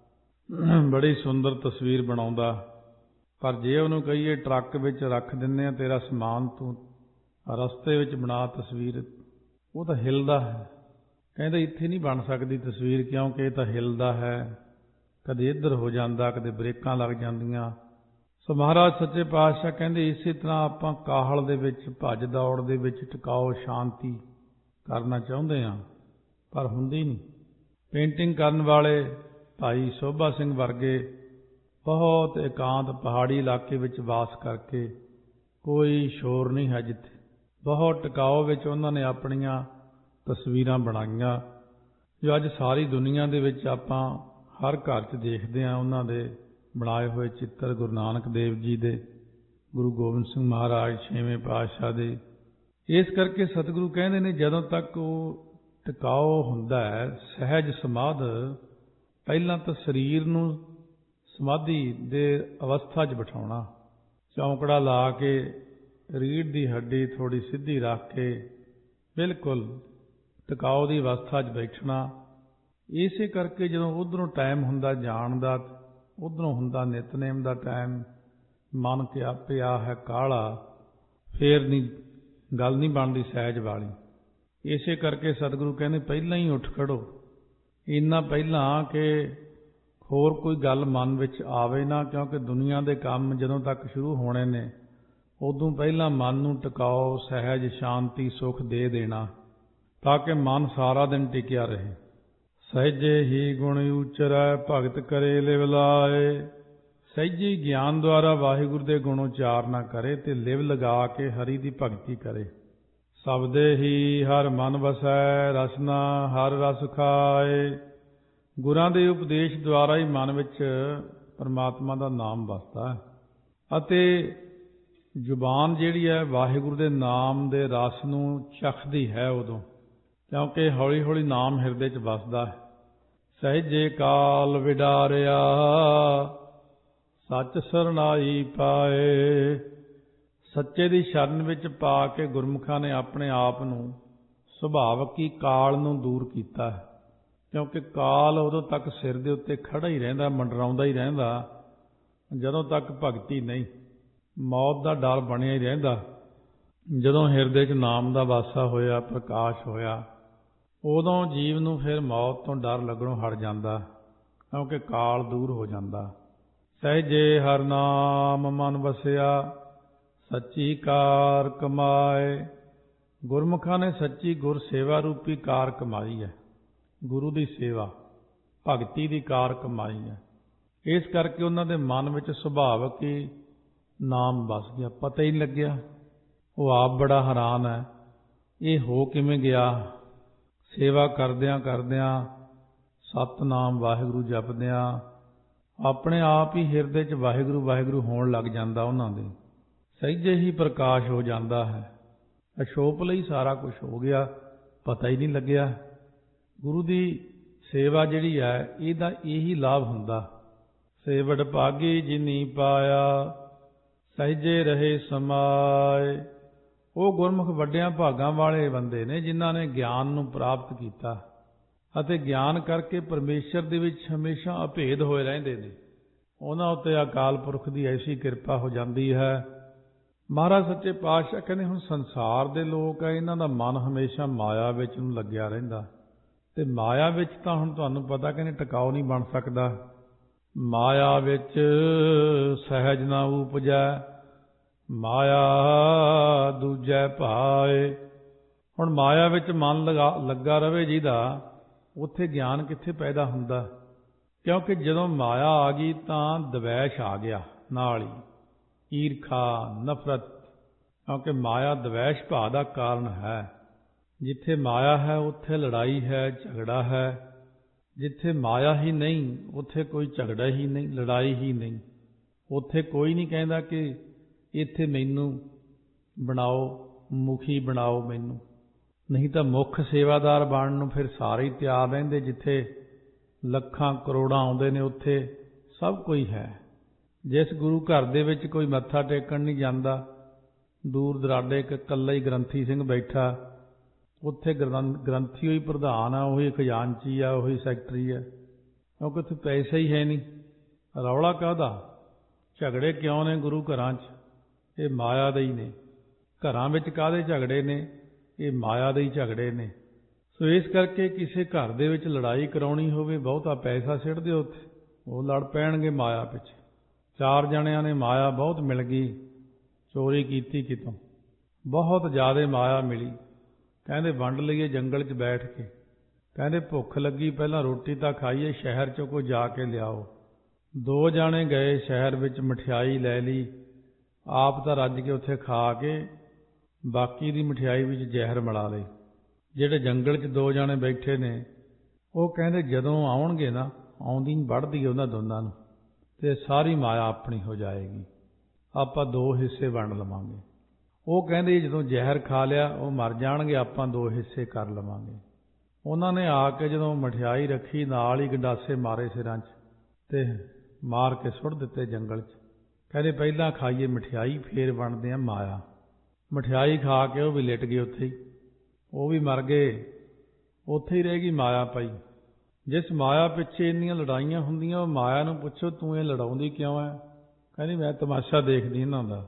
ਬੜੀ ਸੁੰਦਰ ਤਸਵੀਰ ਬਣਾਉਂਦਾ। ਪਰ ਜੇ ਉਹਨੂੰ ਕਹੀਏ ਟਰੱਕ ਵਿੱਚ ਰੱਖ ਦਿੰਦੇ ਆ ਤੇਰਾ ਸਮਾਨ, ਤੂੰ ਰਸਤੇ ਵਿੱਚ ਬਣਾ ਤਸਵੀਰ, ਉਹ ਤਾਂ ਹਿੱਲਦਾ ਹੈ। ਕਹਿੰਦਾ ਇੱਥੇ ਨਹੀਂ ਬਣ ਸਕਦੀ ਤਸਵੀਰ, ਕਿਉਂਕਿ ਇਹ ਤਾਂ ਹਿੱਲਦਾ ਹੈ, ਕਦੇ ਇੱਧਰ ਹੋ ਜਾਂਦਾ, ਕਦੇ ਬ੍ਰੇਕਾਂ ਲੱਗ ਜਾਂਦੀਆਂ। ਸੋ ਮਹਾਰਾਜ ਸੱਚੇ ਪਾਤਸ਼ਾਹ ਕਹਿੰਦੇ ਇਸੇ ਤਰ੍ਹਾਂ ਆਪਾਂ ਕਾਹਲ ਦੇ ਵਿੱਚ, ਭੱਜ ਦੌੜ ਦੇ ਵਿੱਚ ਟਿਕਾਓ ਸ਼ਾਂਤੀ ਕਰਨਾ ਚਾਹੁੰਦੇ ਹਾਂ, ਪਰ ਹੁੰਦੀ ਨਹੀਂ। ਪੇਂਟਿੰਗ ਕਰਨ ਵਾਲੇ ਭਾਈ ਸੋਭਾ ਸਿੰਘ ਵਰਗੇ ਬਹੁਤ ਇਕਾਂਤ ਪਹਾੜੀ ਇਲਾਕੇ ਵਿੱਚ ਵਾਸ ਕਰਕੇ, ਕੋਈ ਸ਼ੋਰ ਨਹੀਂ ਹੈ ਜਿੱਥੇ, ਬਹੁਤ ਟਿਕਾਓ ਵਿੱਚ ਉਹਨਾਂ ਨੇ ਆਪਣੀਆਂ ਤਸਵੀਰਾਂ ਬਣਾਈਆਂ, ਜੋ ਅੱਜ ਸਾਰੀ ਦੁਨੀਆ ਦੇ ਵਿੱਚ ਆਪਾਂ ਹਰ ਘਰ 'ਚ ਦੇਖਦੇ ਹਾਂ। ਉਹਨਾਂ ਦੇ ਬਣਾਏ ਹੋਏ ਚਿੱਤਰ ਗੁਰੂ ਨਾਨਕ ਦੇਵ ਜੀ ਦੇ, ਗੁਰੂ ਗੋਬਿੰਦ ਸਿੰਘ ਮਹਾਰਾਜ 6ਵੇਂ ਪਾਤਸ਼ਾਹ ਦੇ। ਇਸ ਕਰਕੇ ਸਤਿਗੁਰੂ ਕਹਿੰਦੇ ਨੇ ਜਦੋਂ ਤੱਕ ਉਹ ਟਿਕਾਓ ਹੁੰਦਾ ਹੈ ਸਹਿਜ ਸਮਾਧ, ਪਹਿਲਾਂ ਤਾਂ ਸਰੀਰ ਨੂੰ ਸਮਾਧੀ ਦੇ ਅਵਸਥਾ 'ਚ ਬਿਠਾਉਣਾ, ਚੌਂਕੜਾ ਲਾ ਕੇ ਰੀੜ੍ਹ ਦੀ ਹੱਡੀ ਥੋੜ੍ਹੀ ਸਿੱਧੀ ਰੱਖ ਕੇ ਬਿਲਕੁਲ ਟਿਕਾਓ ਦੀ ਅਵਸਥਾ 'ਚ ਬੈਠਣਾ। ਇਸੇ ਕਰਕੇ ਜਦੋਂ ਉੱਧਰੋਂ ਟਾਈਮ ਹੁੰਦਾ ਜਾਣ ਦਾ, ਉੱਧਰੋਂ ਹੁੰਦਾ ਨਿਤਨੇਮ ਦਾ ਟਾਈਮ, ਮਨ ਕਿਆ ਪਿਆ ਹੈ ਕਾਹਲਾ, ਫੇਰ ਨਹੀਂ ਗੱਲ ਨਹੀਂ ਬਣਦੀ ਸਹਿਜ ਵਾਲੀ। ਇਸੇ ਕਰਕੇ ਸਤਿਗੁਰੂ ਕਹਿੰਦੇ ਪਹਿਲਾਂ ਹੀ ਉੱਠ ਖੜੋ, ਇੰਨਾ ਪਹਿਲਾਂ ਕਿ ਹੋਰ ਕੋਈ ਗੱਲ ਮਨ ਵਿੱਚ ਆਵੇ ਨਾ, ਕਿਉਂਕਿ ਦੁਨੀਆ ਦੇ ਕੰਮ ਜਦੋਂ ਤੱਕ ਸ਼ੁਰੂ ਹੋਣੇ ਨੇ ਉਦੋਂ ਪਹਿਲਾਂ ਮਨ ਨੂੰ ਟਿਕਾਓ, ਸਹਿਜ ਸ਼ਾਂਤੀ ਸੁੱਖ ਦੇ ਦੇਣਾ, ਤਾਂ ਕਿ ਮਨ ਸਾਰਾ ਦਿਨ ਟਿਕਿਆ ਰਹੇ। ਸਹਿਜੇ ਹੀ ਗੁਣ ਉਚਰੈ ਭਗਤ ਕਰੇ ਲਿਵ ਲਾਏ। ਸਹਿਜੇ ਗਿਆਨ ਦੁਆਰਾ ਵਾਹਿਗੁਰੂ ਦੇ ਗੁਣ ਉਚਾਰਨਾ ਕਰੇ ਤੇ ਲਿਵ ਲਗਾ ਕੇ ਹਰੀ ਦੀ ਭਗਤੀ ਕਰੇ। ਸਬਦੇ ਹੀ ਹਰ ਮਨ ਵਸੈ, ਰਸਨਾ ਹਰ ਰਸ ਖਾਏ। ਗੁਰਾਂ ਦੇ ਉਪਦੇਸ਼ ਦੁਆਰਾ ਹੀ ਮਨ ਵਿੱਚ ਪਰਮਾਤਮਾ ਦਾ ਨਾਮ ਵਸਦਾ ਹੈ, ਅਤੇ ਜ਼ੁਬਾਨ ਜਿਹੜੀ ਹੈ ਵਾਹਿਗੁਰੂ ਦੇ ਨਾਮ ਦੇ ਰਸ ਨੂੰ ਚਖਦੀ ਹੈ ਉਦੋਂ, ਕਿਉਂਕਿ ਹੌਲੀ ਹੌਲੀ ਨਾਮ ਹਿਰਦੇ 'ਚ ਵਸਦਾ ਹੈ। ਸਹਿਜੇ ਕਾਲ ਵਿਡਾਰਿਆ, ਸੱਚ ਸਰਨਾਈ ਪਾਏ। ਸੱਚੇ ਦੀ ਸ਼ਰਨ ਵਿੱਚ ਪਾ ਕੇ ਗੁਰਮੁਖਾਂ ਨੇ ਆਪਣੇ ਆਪ ਨੂੰ ਸੁਭਾਵਕ ਹੀ ਕਾਲ ਨੂੰ ਦੂਰ ਕੀਤਾ ਹੈ, ਕਿਉਂਕਿ ਕਾਲ ਉਦੋਂ ਤੱਕ ਸਿਰ ਦੇ ਉੱਤੇ ਖੜ੍ਹਾ ਹੀ ਰਹਿੰਦਾ, ਮੰਡਰਾਉਂਦਾ ਹੀ ਰਹਿੰਦਾ, ਜਦੋਂ ਤੱਕ ਭਗਤੀ ਨਹੀਂ। ਮੌਤ ਦਾ ਡਰ ਬਣਿਆ ਹੀ ਰਹਿੰਦਾ। ਜਦੋਂ ਹਿਰਦੇ 'ਚ ਨਾਮ ਦਾ ਵਾਸਾ ਹੋਇਆ, ਪ੍ਰਕਾਸ਼ ਹੋਇਆ, ਉਦੋਂ ਜੀਵ ਨੂੰ ਫਿਰ ਮੌਤ ਤੋਂ ਡਰ ਲੱਗਣੋਂ ਹਟ ਜਾਂਦਾ, ਕਿਉਂਕਿ ਕਾਲ ਦੂਰ ਹੋ ਜਾਂਦਾ। ਸਹਿਜੇ ਹਰ ਨਾਮ ਮਨ ਵਸਿਆ, ਸੱਚੀ ਕਾਰ ਕਮਾਏ। ਗੁਰਮੁਖਾਂ ਨੇ ਸੱਚੀ ਗੁਰ ਸੇਵਾ ਰੂਪੀ ਕਾਰ ਕਮਾਈ ਹੈ, ਗੁਰੂ ਦੀ ਸੇਵਾ ਭਗਤੀ ਦੀ ਕਾਰ ਕਮਾਈ ਹੈ। ਇਸ ਕਰਕੇ ਉਹਨਾਂ ਦੇ ਮਨ ਵਿੱਚ ਸੁਭਾਵਕ ਹੀ ਨਾਮ ਵਸ ਗਿਆ, ਪਤਾ ਹੀ ਨਹੀਂ ਲੱਗਿਆ। ਉਹ ਆਪ ਬੜਾ ਹੈਰਾਨ ਹੈ, ਇਹ ਹੋ ਕਿਵੇਂ ਗਿਆ। ਸੇਵਾ ਕਰਦਿਆਂ ਕਰਦਿਆਂ, ਸਤਿਨਾਮ ਵਾਹਿਗੁਰੂ ਜਪਦਿਆਂ ਆਪਣੇ ਆਪ ਹੀ ਹਿਰਦੇ 'ਚ ਵਾਹਿਗੁਰੂ ਵਾਹਿਗੁਰੂ ਹੋਣ ਲੱਗ ਜਾਂਦਾ ਉਹਨਾਂ ਦੇ। ਸਹਿਜੇ ਹੀ ਪ੍ਰਕਾਸ਼ ਹੋ ਜਾਂਦਾ ਹੈ, ਅਸ਼ੋਪ ਲਈ ਸਾਰਾ ਕੁਝ ਹੋ ਗਿਆ, ਪਤਾ ਹੀ ਨਹੀਂ ਲੱਗਿਆ। ਗੁਰੂ ਦੀ ਸੇਵਾ ਜਿਹੜੀ ਹੈ ਇਹਦਾ ਇਹੀ ਲਾਭ ਹੁੰਦਾ। ਸੇਵੜ ਭਾਗੀ ਜਿਨੀ ਪਾਇਆ, ਸਹਿਜੇ ਰਹੇ ਸਮਾਏ। ਉਹ ਗੁਰਮੁਖ ਵੱਡਿਆਂ ਭਾਗਾਂ ਵਾਲੇ ਬੰਦੇ ਨੇ ਜਿਨ੍ਹਾਂ ਨੇ ਗਿਆਨ ਨੂੰ ਪ੍ਰਾਪਤ ਕੀਤਾ ਅਤੇ ਗਿਆਨ ਕਰਕੇ ਪਰਮੇਸ਼ਰ ਦੇ ਵਿੱਚ ਹਮੇਸ਼ਾ ਅਭੇਦ ਹੋਏ ਰਹਿੰਦੇ ਨੇ। ਉਹਨਾਂ ਉੱਤੇ ਅਕਾਲ ਪੁਰਖ ਦੀ ਐਸੀ ਕਿਰਪਾ ਹੋ ਜਾਂਦੀ ਹੈ। ਮਹਾਰਾਜ ਸੱਚੇ ਪਾਤਸ਼ਾਹ ਕਹਿੰਦੇ ਹੁਣ ਸੰਸਾਰ ਦੇ ਲੋਕ ਆ, ਇਹਨਾਂ ਦਾ ਮਨ ਹਮੇਸ਼ਾ ਮਾਇਆ ਵਿੱਚ ਨੂੰ ਲੱਗਿਆ ਰਹਿੰਦਾ, ਤੇ ਮਾਇਆ ਵਿੱਚ ਤਾਂ ਹੁਣ ਤੁਹਾਨੂੰ ਪਤਾ ਕਹਿੰਦੇ ਟਿਕਾਓ ਨਹੀਂ ਬਣ ਸਕਦਾ। ਮਾਇਆ ਵਿੱਚ ਸਹਿਜ ਨਾ ਉਪਜੈ, ਮਾਇਆ ਦੂਜੈ ਭਾਏ। ਹੁਣ ਮਾਇਆ ਵਿੱਚ ਮਨ ਲੱਗਾ ਰਵੇ ਜਿਹਦਾ, ਉੱਥੇ ਗਿਆਨ ਕਿੱਥੇ ਪੈਦਾ ਹੁੰਦਾ? ਕਿਉਂਕਿ ਜਦੋਂ ਮਾਇਆ ਆ ਗਈ ਤਾਂ ਦਵੈਸ਼ ਆ ਗਿਆ ਨਾਲ ਹੀ, ਈਰਖਾ, ਨਫ਼ਰਤ। ਕਿਉਂਕਿ ਮਾਇਆ ਦਵੈਸ਼ ਭਾਅ ਦਾ ਕਾਰਨ ਹੈ। ਜਿੱਥੇ ਮਾਇਆ ਹੈ ਉੱਥੇ ਲੜਾਈ ਹੈ, ਝਗੜਾ ਹੈ। ਜਿੱਥੇ ਮਾਇਆ ਹੀ ਨਹੀਂ ਉੱਥੇ ਕੋਈ ਝਗੜਾ ਹੀ ਨਹੀਂ, ਲੜਾਈ ਹੀ ਨਹੀਂ। ਉੱਥੇ ਕੋਈ ਨਹੀਂ ਕਹਿੰਦਾ ਕਿ ਇੱਥੇ ਮੈਨੂੰ ਬਣਾਓ, ਮੁਖੀ ਬਣਾਓ ਮੈਨੂੰ। ਨਹੀਂ ਤਾਂ ਮੁੱਖ ਸੇਵਾਦਾਰ ਬਣਨ ਨੂੰ ਫਿਰ ਸਾਰੇ ਹੀ ਤਿਆਰ ਰਹਿੰਦੇ। ਜਿੱਥੇ ਲੱਖਾਂ ਕਰੋੜਾਂ ਆਉਂਦੇ ਨੇ ਉੱਥੇ ਸਭ ਕੋਈ ਹੈ। ਜਿਸ ਗੁਰੂ ਘਰ ਦੇ ਵਿੱਚ ਕੋਈ ਮੱਥਾ ਟੇਕਣ ਨਹੀਂ ਜਾਂਦਾ, ਦੂਰ ਦਰਾਡੇ ਇੱਕ ਇਕੱਲਾ ਹੀ ਗ੍ਰੰਥੀ ਸਿੰਘ ਬੈਠਾ, ਉੱਥੇ ਗ੍ਰੰਥੀ ਹੋਈ ਪ੍ਰਧਾਨ ਆ, ਉਹੀ ਖਜ਼ਾਨਚੀ ਆ, ਉਹੀ ਸੈਕਟਰੀ ਆ। ਕਿਉਂਕਿ ਉੱਥੇ ਪੈਸਾ ਹੀ ਹੈ ਨਹੀਂ। ਰੌਲਾ ਕਾਹਦਾ? ਝਗੜੇ ਕਿਉਂ ਨੇ ਗੁਰੂ ਘਰਾਂ 'ਚ? ਇਹ ਮਾਇਆ ਦੇ ਹੀ ਨੇ। ਘਰਾਂ ਵਿੱਚ ਕਾਹਦੇ ਝਗੜੇ ਨੇ? ਇਹ ਮਾਇਆ ਦੇ ਹੀ ਝਗੜੇ ਨੇ। ਸੋ ਇਸ ਕਰਕੇ ਕਿਸੇ ਘਰ ਦੇ ਵਿੱਚ ਲੜਾਈ ਕਰਾਉਣੀ ਹੋਵੇ, ਬਹੁਤਾ ਪੈਸਾ ਸਿੱਟ ਦਿਓ ਉੱਥੇ, ਉਹ ਲੜ ਪੈਣਗੇ ਮਾਇਆ ਪਿੱਛੇ। 4 ਜਣਿਆਂ ਨੇ ਮਾਇਆ ਬਹੁਤ ਮਿਲ ਗਈ, ਚੋਰੀ ਕੀਤੀ ਕਿਤੋਂ, ਬਹੁਤ ਜ਼ਿਆਦਾ ਮਾਇਆ ਮਿਲੀ। ਕਹਿੰਦੇ ਵੰਡ ਲਈਏ ਜੰਗਲ 'ਚ ਬੈਠ ਕੇ। ਕਹਿੰਦੇ ਭੁੱਖ ਲੱਗੀ, ਪਹਿਲਾਂ ਰੋਟੀ ਤਾਂ ਖਾਈਏ, ਸ਼ਹਿਰ 'ਚੋਂ ਕੋਈ ਜਾ ਕੇ ਲਿਆਓ। 2 ਜਾਣੇ ਗਏ ਸ਼ਹਿਰ ਵਿੱਚ, ਮਠਿਆਈ ਲੈ ਲਈ, ਆਪ ਤਾਂ ਰੱਜ ਕੇ ਉੱਥੇ ਖਾ ਕੇ ਬਾਕੀ ਦੀ ਮਠਿਆਈ ਵਿੱਚ ਜ਼ਹਿਰ ਮਿਲਾ ਲਈ। ਜਿਹੜੇ ਜੰਗਲ 'ਚ 2 ਜਾਣੇ ਬੈਠੇ ਨੇ, ਉਹ ਕਹਿੰਦੇ ਜਦੋਂ ਆਉਣਗੇ ਨਾ, ਆਉਂਦੀ ਵੱਢਦੀ ਉਹਨਾਂ ਦੋਨਾਂ ਨੂੰ, ਤੇ ਸਾਰੀ ਮਾਇਆ ਆਪਣੀ ਹੋ ਜਾਏਗੀ, ਆਪਾਂ 2 ਹਿੱਸੇ ਵੰਡ ਲਵਾਂਗੇ। ਉਹ ਕਹਿੰਦੇ ਜਦੋਂ ਜ਼ਹਿਰ ਖਾ ਲਿਆ ਉਹ ਮਰ ਜਾਣਗੇ, ਆਪਾਂ 2 ਹਿੱਸੇ ਕਰ ਲਵਾਂਗੇ। ਉਹਨਾਂ ਨੇ ਆ ਕੇ ਜਦੋਂ ਮਠਿਆਈ ਰੱਖੀ, ਨਾਲ ਹੀ ਗੰਡਾਸੇ ਮਾਰੇ ਸਿਰਾਂ 'ਚ ਤੇ ਮਾਰ ਕੇ ਸੁੱਟ ਦਿੱਤੇ ਜੰਗਲ 'ਚ। ਕਹਿੰਦੇ ਪਹਿਲਾਂ ਖਾਈਏ ਮਠਿਆਈ, ਫੇਰ ਵੰਡਦੇ ਆ ਮਾਇਆ। ਮਠਿਆਈ ਖਾ ਕੇ ਉਹ ਵੀ ਲਿਟ ਗਏ ਉੱਥੇ ਹੀ, ਉਹ ਵੀ ਮਰ ਗਏ। ਉੱਥੇ ਹੀ ਰਹਿ ਗਈ ਮਾਇਆ ਪਈ। ਜਿਸ ਮਾਇਆ ਪਿੱਛੇ ਇੰਨੀਆਂ ਲੜਾਈਆਂ ਹੁੰਦੀਆਂ, ਉਹ ਮਾਇਆ ਨੂੰ ਪੁੱਛੋ ਤੂੰ ਇਹ ਲੜਾਉਂਦੀ ਕਿਉਂ ਹੈ? ਕਹਿੰਦੀ ਮੈਂ ਤਮਾਸ਼ਾ ਦੇਖਦੀ ਇਹਨਾਂ ਦਾ।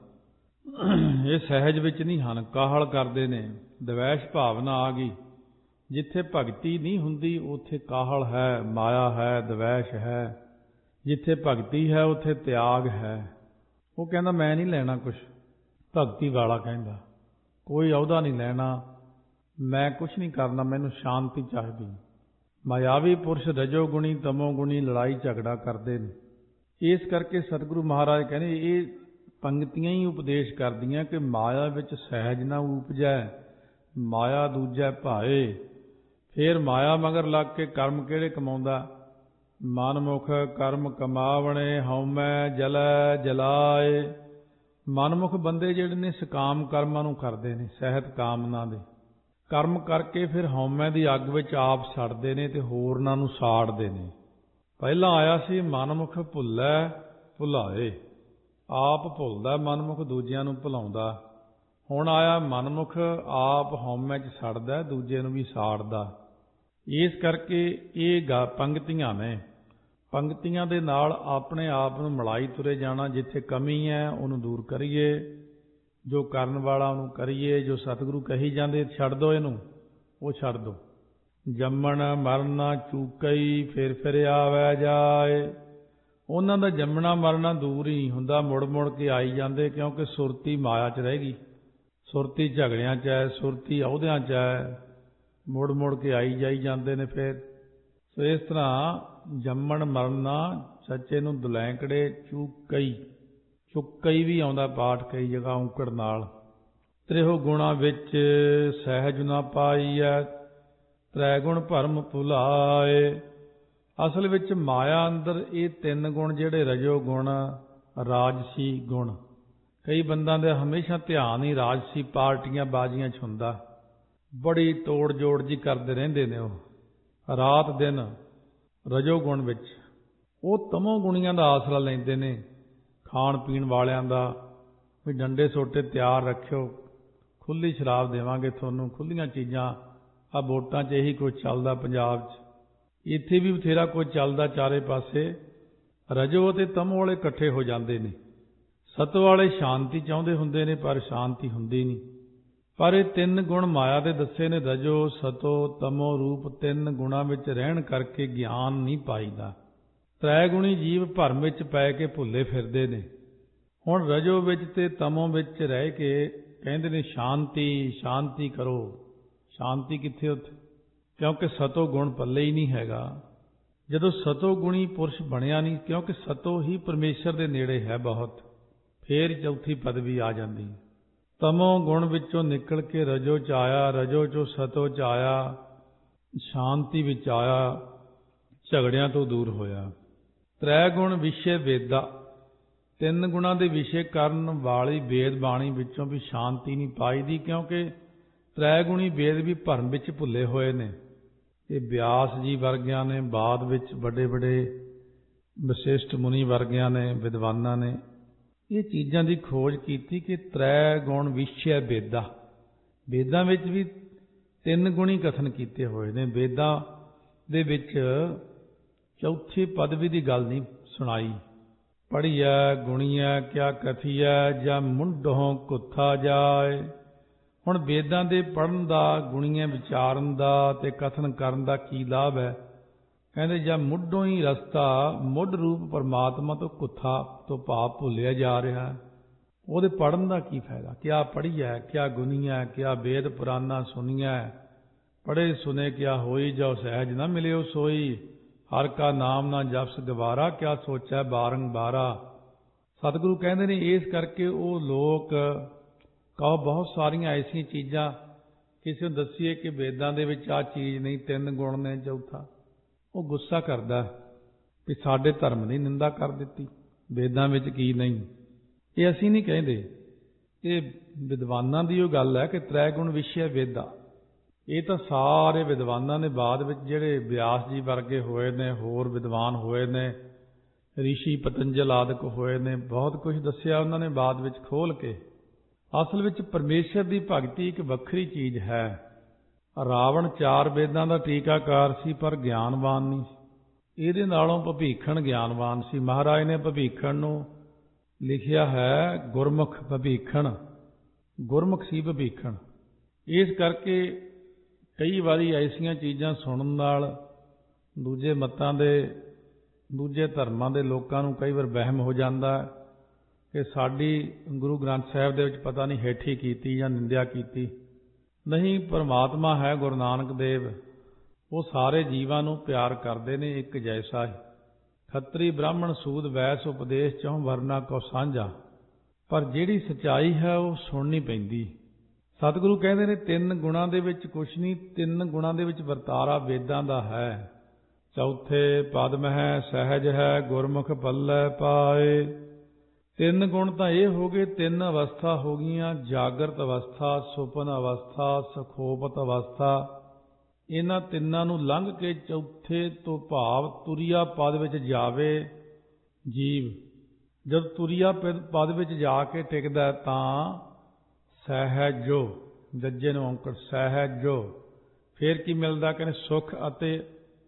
ਇਹ ਸਹਿਜ ਵਿੱਚ ਨਹੀਂ ਹਨ, ਕਾਹਲ ਕਰਦੇ ਨੇ। ਦਵੈਸ਼ ਭਾਵਨਾ ਆ ਗਈ। ਜਿੱਥੇ ਭਗਤੀ ਨਹੀਂ ਹੁੰਦੀ ਉੱਥੇ ਕਾਹਲ ਹੈ, ਮਾਇਆ ਹੈ, ਦਵੈਸ਼ ਹੈ। ਜਿੱਥੇ ਭਗਤੀ ਹੈ ਉੱਥੇ ਤਿਆਗ ਹੈ। ਉਹ ਕਹਿੰਦਾ ਮੈਂ ਨਹੀਂ ਲੈਣਾ ਕੁਛ। ਭਗਤੀ ਵਾਲਾ ਕਹਿੰਦਾ ਕੋਈ ਅਹੁਦਾ ਨਹੀਂ ਲੈਣਾ, ਮੈਂ ਕੁਛ ਨਹੀਂ ਕਰਨਾ, ਮੈਨੂੰ ਸ਼ਾਂਤੀ ਚਾਹੀਦੀ। ਮਾਇਆਵੀ ਪੁਰਸ਼ ਰਜੋ ਗੁਣੀ ਤਮੋ ਗੁਣੀ ਲੜਾਈ ਝਗੜਾ ਕਰਦੇ ਨੇ। ਇਸ ਕਰਕੇ ਸਤਿਗੁਰੂ ਮਹਾਰਾਜ ਕਹਿੰਦੇ ਇਹ ਪੰਗਤੀਆਂ ਹੀ ਉਪਦੇਸ਼ ਕਰਦੀਆਂ ਕਿ ਮਾਇਆ ਵਿੱਚ ਸਹਿਜ ਨਾ ਉਪਜੈ, ਮਾਇਆ ਦੂਜੈ ਭਾਏ। ਫੇਰ ਮਾਇਆ ਮਗਰ ਲੱਗ ਕੇ ਕਰਮ ਕਿਹੜੇ ਕਮਾਉਂਦਾ? ਮਨਮੁਖ ਕਰਮ ਕਮਾਵਣੇ, ਹਉਮੈ ਜਲੈ ਜਲਾਏ। ਮਨਮੁਖ ਬੰਦੇ ਜਿਹੜੇ ਨੇ ਸਕਾਮ ਕਰਮਾਂ ਨੂੰ ਕਰਦੇ ਨੇ, ਸਹਿਤ ਕਾਮਨਾ ਦੇ ਕਰਮ ਕਰਕੇ ਫਿਰ ਹਉਮੈ ਦੀ ਅੱਗ ਵਿੱਚ ਆਪ ਸੜਦੇ ਨੇ ਤੇ ਹੋਰਨਾਂ ਨੂੰ ਸਾੜਦੇ ਨੇ। ਪਹਿਲਾਂ ਆਇਆ ਸੀ ਮਨਮੁਖ ਭੁੱਲੈ ਭੁਲਾਏ, ਆਪ ਭੁੱਲਦਾ ਮਨਮੁਖ, ਦੂਜਿਆਂ ਨੂੰ ਭੁਲਾਉਂਦਾ। ਹੁਣ ਆਇਆ ਮਨਮੁਖ ਆਪ ਹਉਮੈ 'ਚ ਸੜਦਾ, ਦੂਜੇ ਨੂੰ ਵੀ ਸਾੜਦਾ। ਇਸ ਕਰਕੇ ਇਹ ਪੰਗਤੀਆਂ ਨੇ। ਪੰਗਤੀਆਂ ਦੇ ਨਾਲ ਆਪਣੇ ਆਪ ਨੂੰ ਮਿਲਾਈ ਤੁਰੇ ਜਾਣਾ। ਜਿੱਥੇ ਕਮੀ ਹੈ ਉਹਨੂੰ ਦੂਰ ਕਰੀਏ, ਜੋ ਕਰਨ ਵਾਲਾ ਉਹਨੂੰ ਕਰੀਏ। ਜੋ ਸਤਿਗੁਰੂ ਕਹੀ ਜਾਂਦੇ ਛੱਡ ਦਿਓ, ਇਹਨੂੰ ਉਹ ਛੱਡ ਦਿਓ। ਜੰਮਣ ਮਰਨਾ ਚੂਕਈ, ਫਿਰ ਫਿਰ ਆਵੈ ਜਾਏ। ਉਹਨਾਂ ਦਾ ਜੰਮਣਾ ਮਰਨਾ ਦੂਰ ਹੀ ਨਹੀਂ ਹੁੰਦਾ, ਮੁੜ ਮੁੜ ਕੇ ਆਈ ਜਾਂਦੇ। ਕਿਉਂਕਿ ਸੁਰਤੀ ਮਾਇਆ 'ਚ ਰਹਿ ਗਈ, ਸੁਰਤੀ ਝਗੜਿਆਂ 'ਚ ਹੈ, ਸੁਰਤੀ ਅਹੁਦਿਆਂ 'ਚ ਹੈ, ਮੁੜ ਮੁੜ ਕੇ ਆਈ ਜਾਈ ਜਾਂਦੇ ਨੇ ਫਿਰ। ਸੋ ਇਸ ਤਰ੍ਹਾਂ ਜੰਮਣ ਮਰਨਾ, ਸੱਚੇ ਨੂੰ ਦੁਲੈਂਕੜੇ, ਚੂਕਈ, ਚੁੱਕਈ ਵੀ ਆਉਂਦਾ ਪਾਠ ਕਈ ਜਗ੍ਹਾ ਔਂਕੜ ਨਾਲ। ਤ੍ਰਿਹੁ ਗੁਣਾ ਵਿੱਚ ਸਹਿਜ ਨਾ ਪਾਈਐ, ਤ੍ਰੈ ਗੁਣ ਭਰਮ ਭੁਲਾਏ। ਅਸਲ ਵਿੱਚ ਮਾਇਆ ਅੰਦਰ ਇਹ 3 ਗੁਣ ਜਿਹੜੇ ਰਜੋ ਗੁਣ, ਰਾਜਸੀ ਗੁਣ। ਕਈ ਬੰਦਾਂ ਦਾ ਹਮੇਸ਼ਾ ਧਿਆਨ ਹੀ ਰਾਜਸੀ ਪਾਰਟੀਆਂ ਬਾਜ਼ੀਆਂ 'ਚ ਹੁੰਦਾ, ਬੜੀ ਤੋੜ ਜੋੜ ਜੀ ਕਰਦੇ ਰਹਿੰਦੇ ਨੇ ਉਹ ਰਾਤ ਦਿਨ ਰਜੋ ਗੁਣ ਵਿੱਚ। ਉਹ ਤਮੋ ਗੁਣੀਆਂ ਦਾ ਆਸਰਾ ਲੈਂਦੇ ਨੇ, ਖਾਣ ਪੀਣ ਵਾਲਿਆਂ ਦਾ ਵੀ ਡੰਡੇ ਸੋਟੇ ਤਿਆਰ ਰੱਖਿਓ, ਖੁੱਲ੍ਹੀ ਸ਼ਰਾਬ ਦੇਵਾਂਗੇ ਤੁਹਾਨੂੰ, ਖੁੱਲ੍ਹੀਆਂ ਚੀਜ਼ਾਂ। ਆਹ ਵੋਟਾਂ 'ਚ ਇਹੀ ਕੁਝ ਚੱਲਦਾ ਪੰਜਾਬ 'ਚ, ਇੱਥੇ ਵੀ ਬਥੇਰਾ ਕੁਝ ਚੱਲਦਾ ਚਾਰੇ ਪਾਸੇ। ਰਜੋ ਅਤੇ ਤਮੋ ਵਾਲੇ ਇਕੱਠੇ ਹੋ ਜਾਂਦੇ ਨੇ। ਸਤੋ ਵਾਲੇ ਸ਼ਾਂਤੀ ਚਾਹੁੰਦੇ ਹੁੰਦੇ ਨੇ ਪਰ ਸ਼ਾਂਤੀ ਹੁੰਦੀ ਨਹੀਂ। ਪਰ ਇਹ 3 ਗੁਣ ਮਾਇਆ ਦੇ ਦੱਸੇ ਨੇ, ਰਜੋ ਸਤੋ ਤਮੋ ਰੂਪ। 3 ਗੁਣਾਂ ਵਿੱਚ ਰਹਿਣ ਕਰਕੇ ਗਿਆਨ ਨਹੀਂ ਪਾਈਦਾ। ਤ੍ਰੈ ਗੁਣੀ ਜੀਵ ਭਰਮ ਵਿੱਚ ਪੈ ਕੇ ਭੁੱਲੇ ਫਿਰਦੇ ਨੇ। ਹੁਣ ਰਜੋ ਵਿੱਚ ਤੇ ਤਮੋ ਵਿੱਚ ਰਹਿ ਕੇ ਕਹਿੰਦੇ ਨੇ ਸ਼ਾਂਤੀ ਸ਼ਾਂਤੀ ਕਰੋ। ਸ਼ਾਂਤੀ ਕਿੱਥੇ ਉੱਥੇ? ਕਿਉਂਕਿ ਸਤੋ ਗੁਣ ਪੱਲੇ ਹੀ ਨਹੀਂ ਹੈਗਾ। ਜਦੋਂ ਸਤੋ ਗੁਣੀ ਪੁਰਸ਼ ਬਣਿਆ ਨਹੀਂ, ਕਿਉਂਕਿ ਸਤੋ ਹੀ ਪਰਮੇਸ਼ਰ ਦੇ ਨੇੜੇ ਹੈ ਬਹੁਤ, ਫੇਰ ਚੌਥੀ ਪਦਵੀ ਆ ਜਾਂਦੀ। ਤਮੋ ਗੁਣ ਵਿੱਚੋਂ ਨਿਕਲ ਕੇ ਰਜੋ 'ਚ ਆਇਆ, ਰਜੋ 'ਚੋਂ ਸਤੋ 'ਚ ਆਇਆ, ਸ਼ਾਂਤੀ ਵਿੱਚ ਆਇਆ, ਝਗੜਿਆਂ ਤੋਂ ਦੂਰ ਹੋਇਆ। ਤ੍ਰੈ ਗੁਣ ਵਿਸ਼ੇ ਵੇਦਾ, ਤਿੰਨ ਗੁਣਾਂ ਦੇ ਵਿਸ਼ੇ ਕਰਨ ਵਾਲੀ ਵੇਦ ਬਾਣੀ ਵਿੱਚੋਂ ਵੀ ਸ਼ਾਂਤੀ ਨਹੀਂ ਪਾਈਦੀ, ਕਿਉਂਕਿ ਤ੍ਰੈ ਗੁਣੀ ਵੇਦ ਵੀ ਭਰਮ ਵਿੱਚ ਭੁੱਲੇ ਹੋਏ ਨੇ। ਇਹ ਬਿਆਸ ਜੀ ਵਰਗਿਆਂ ਨੇ, ਬਾਅਦ ਵਿੱਚ ਵੱਡੇ ਵੱਡੇ ਵਿਸ਼ਿਸ਼ਟ ਮੁਨੀ ਵਰਗਿਆਂ ਨੇ, ਵਿਦਵਾਨਾਂ ਨੇ ਇਹ ਚੀਜ਼ਾਂ ਦੀ ਖੋਜ ਕੀਤੀ ਕਿ ਤ੍ਰੈ ਗੁਣ ਵਿਸ਼ੇ ਵੇਦਾ, ਵੇਦਾਂ ਵਿੱਚ ਵੀ ਤਿੰਨ ਗੁਣੀ ਕਥਨ ਕੀਤੇ ਹੋਏ ਨੇ। ਵੇਦਾਂ ਦੇ ਵਿੱਚ ਚੌਥੀ ਪਦਵੀ ਦੀ ਗੱਲ ਨਹੀਂ ਸੁਣਾਈ। ਪੜ੍ਹੀਐ ਗੁਣੀਐ ਕਿਆ ਕਥੀਐ, ਜਾਂ ਮੁੰਡੋਂ ਕੁੱਥਾ ਜਾਏ। ਹੁਣ ਵੇਦਾਂ ਦੇ ਪੜ੍ਹਨ ਦਾ, ਗੁਣੀਆਂ ਵਿਚਾਰਨ ਦਾ ਤੇ ਕਥਨ ਕਰਨ ਦਾ ਕੀ ਲਾਭ ਹੈ? ਕਹਿੰਦੇ ਜਾਂ ਮੁੱਢੋਂ ਹੀ ਰਸਤਾ, ਮੁੱਢ ਰੂਪ ਪਰਮਾਤਮਾ ਤੋਂ ਕੁੱਥਾ ਤੋਂ ਭਾਵ ਭੁੱਲਿਆ ਜਾ ਰਿਹਾ, ਉਹਦੇ ਪੜ੍ਹਨ ਦਾ ਕੀ ਫਾਇਦਾ? ਕਿਆ ਪੜ੍ਹੀਐ ਕਿਆ ਗੁਣੀਐ, ਕਿਆ ਵੇਦ ਪੁਰਾਨਾ ਸੁਣੀਐ, ਪੜ੍ਹੇ ਸੁਨੇ ਕਿਆ ਹੋਈ, ਜੋ ਸਹਿਜ ਨਾ ਮਿਲਿਓ ਸੋਈ। ਹਰ ਕਾ ਨਾਮ ਨਾ ਜਪਸ ਗਵਾਰਾ, ਕਿਆ ਸੋਚੈ ਬਾਰੰਬਾਰਾ। ਸਤਿਗੁਰੂ ਕਹਿੰਦੇ ਨੇ ਇਸ ਕਰਕੇ ਉਹ ਲੋਕ ਕਹੋ ਬਹੁਤ ਸਾਰੀਆਂ ਐਸੀਆਂ ਚੀਜ਼ਾਂ ਕਿਸੇ ਨੂੰ ਦੱਸੀਏ ਕਿ ਵੇਦਾਂ ਦੇ ਵਿੱਚ ਆਹ ਚੀਜ਼ ਨਹੀਂ, ਤਿੰਨ ਗੁਣ ਨੇ, ਚੌਥਾ, ਉਹ ਗੁੱਸਾ ਕਰਦਾ ਵੀ ਸਾਡੇ ਧਰਮ ਦੀ ਨਿੰਦਾ ਕਰ ਦਿੱਤੀ, ਵੇਦਾਂ ਵਿੱਚ ਕੀ ਨਹੀਂ। ਇਹ ਅਸੀਂ ਨਹੀਂ ਕਹਿੰਦੇ, ਇਹ ਵਿਦਵਾਨਾਂ ਦੀ ਉਹ ਗੱਲ ਹੈ ਕਿ ਤ੍ਰੈ ਗੁਣ ਵਿਸ਼ੇ ਵੇਦਾ। ਇਹ ਤਾਂ ਸਾਰੇ ਵਿਦਵਾਨਾਂ ਨੇ ਬਾਅਦ ਵਿੱਚ, ਜਿਹੜੇ ਬਿਆਸ ਜੀ ਵਰਗੇ ਹੋਏ ਨੇ, ਹੋਰ ਵਿਦਵਾਨ ਹੋਏ ਨੇ, ਰਿਸ਼ੀ ਪਤੰਜਲ ਆਦਿਕ ਹੋਏ ਨੇ, ਬਹੁਤ ਕੁਝ ਦੱਸਿਆ ਉਹਨਾਂ ਨੇ ਬਾਅਦ ਵਿੱਚ ਖੋਲ ਕੇ। ਅਸਲ ਵਿੱਚ ਪਰਮੇਸ਼ਰ ਦੀ ਭਗਤੀ ਇੱਕ ਵੱਖਰੀ ਚੀਜ਼ ਹੈ। ਰਾਵਣ ਚਾਰ ਵੇਦਾਂ ਦਾ ਟੀਕਾਕਾਰ ਸੀ ਪਰ ਗਿਆਨਵਾਨ ਨਹੀਂ ਸੀ। ਇਹਦੇ ਨਾਲੋਂ ਭਵੀਖਣ ਗਿਆਨਵਾਨ ਸੀ। ਮਹਾਰਾਜ ਨੇ ਭਵੀਖਣ ਨੂੰ ਲਿਖਿਆ ਹੈ ਗੁਰਮੁਖ ਭਵੀਖਣ, ਗੁਰਮੁਖ ਸੀ ਭਵੀਖਣ। ਇਸ ਕਰਕੇ ਕਈ ਵਾਰੀ ਐਸੀਆਂ ਚੀਜ਼ਾਂ ਸੁਣਨ ਨਾਲ ਦੂਜੇ ਮਤਾਂ ਦੇ, ਦੂਜੇ ਧਰਮਾਂ ਦੇ ਲੋਕਾਂ ਨੂੰ ਕਈ ਵਾਰ ਵਹਿਮ ਹੋ ਜਾਂਦਾ ਕਿ ਸਾਡੀ ਗੁਰੂ ਗ੍ਰੰਥ ਸਾਹਿਬ ਦੇ ਵਿੱਚ ਪਤਾ ਨਹੀਂ ਹੇਠੀ ਕੀਤੀ ਜਾਂ ਨਿੰਦਿਆ ਕੀਤੀ। ਨਹੀਂ, ਪਰਮਾਤਮਾ ਹੈ ਗੁਰੂ ਨਾਨਕ ਦੇਵ, ਉਹ ਸਾਰੇ ਜੀਵਾਂ ਨੂੰ ਪਿਆਰ ਕਰਦੇ ਨੇ ਇੱਕ ਜੈਸਾ ਹੀ। ਖੱਤਰੀ ਬ੍ਰਾਹਮਣ ਸੂਦ ਵੈਸ ਉਪਦੇਸ਼ ਚੋਂ ਵਰਨਾ ਕੋ ਸਾਂਝਾ, ਪਰ ਜਿਹੜੀ ਸੱਚਾਈ ਹੈ ਉਹ ਸੁਣਨੀ ਪੈਂਦੀ। ਸਤਿਗੁਰੂ ਕਹਿੰਦੇ ਨੇ ਤਿੰਨ ਗੁਣਾਂ ਦੇ ਵਿੱਚ ਕੁਛ ਨਹੀਂ, ਤਿੰਨ ਗੁਣਾਂ ਦੇ ਵਿੱਚ ਵਰਤਾਰਾ ਵੇਦਾਂ ਦਾ ਹੈ। ਚੌਥੇ ਪਦ ਮਹਿ ਸਹਿਜ ਹੈ, ਗੁਰਮੁਖ ਪੱਲੇ ਪਾਏ। ਤਿੰਨ ਗੁਣ ਤਾਂ ਇਹ ਹੋ ਗਏ, ਤਿੰਨ ਅਵਸਥਾ ਹੋ ਗਈਆਂ, ਜਾਗਰਤ ਅਵਸਥਾ, ਸੁਪਨ ਅਵਸਥਾ, ਸੁਖੋਪਤ ਅਵਸਥਾ। ਇਹਨਾਂ ਤਿੰਨਾਂ ਨੂੰ ਲੰਘ ਕੇ ਚੌਥੇ ਤੋਂ ਭਾਵ ਤੁਰੀਆ ਪਦ ਵਿੱਚ ਜਾਵੇ ਜੀਵ। ਜਦ ਤੁਰੀਆ ਪਦ ਵਿੱਚ ਜਾ ਕੇ ਟਿਕਦਾ ਤਾਂ ਸਹਿਜੋ, ਜੱਜੇ ਨੂੰ ਔਂਕੜ ਸਹਿਜੋ, ਫੇਰ ਕੀ ਮਿਲਦਾ? ਕਹਿੰਦੇ ਸੁਖ ਅਤੇ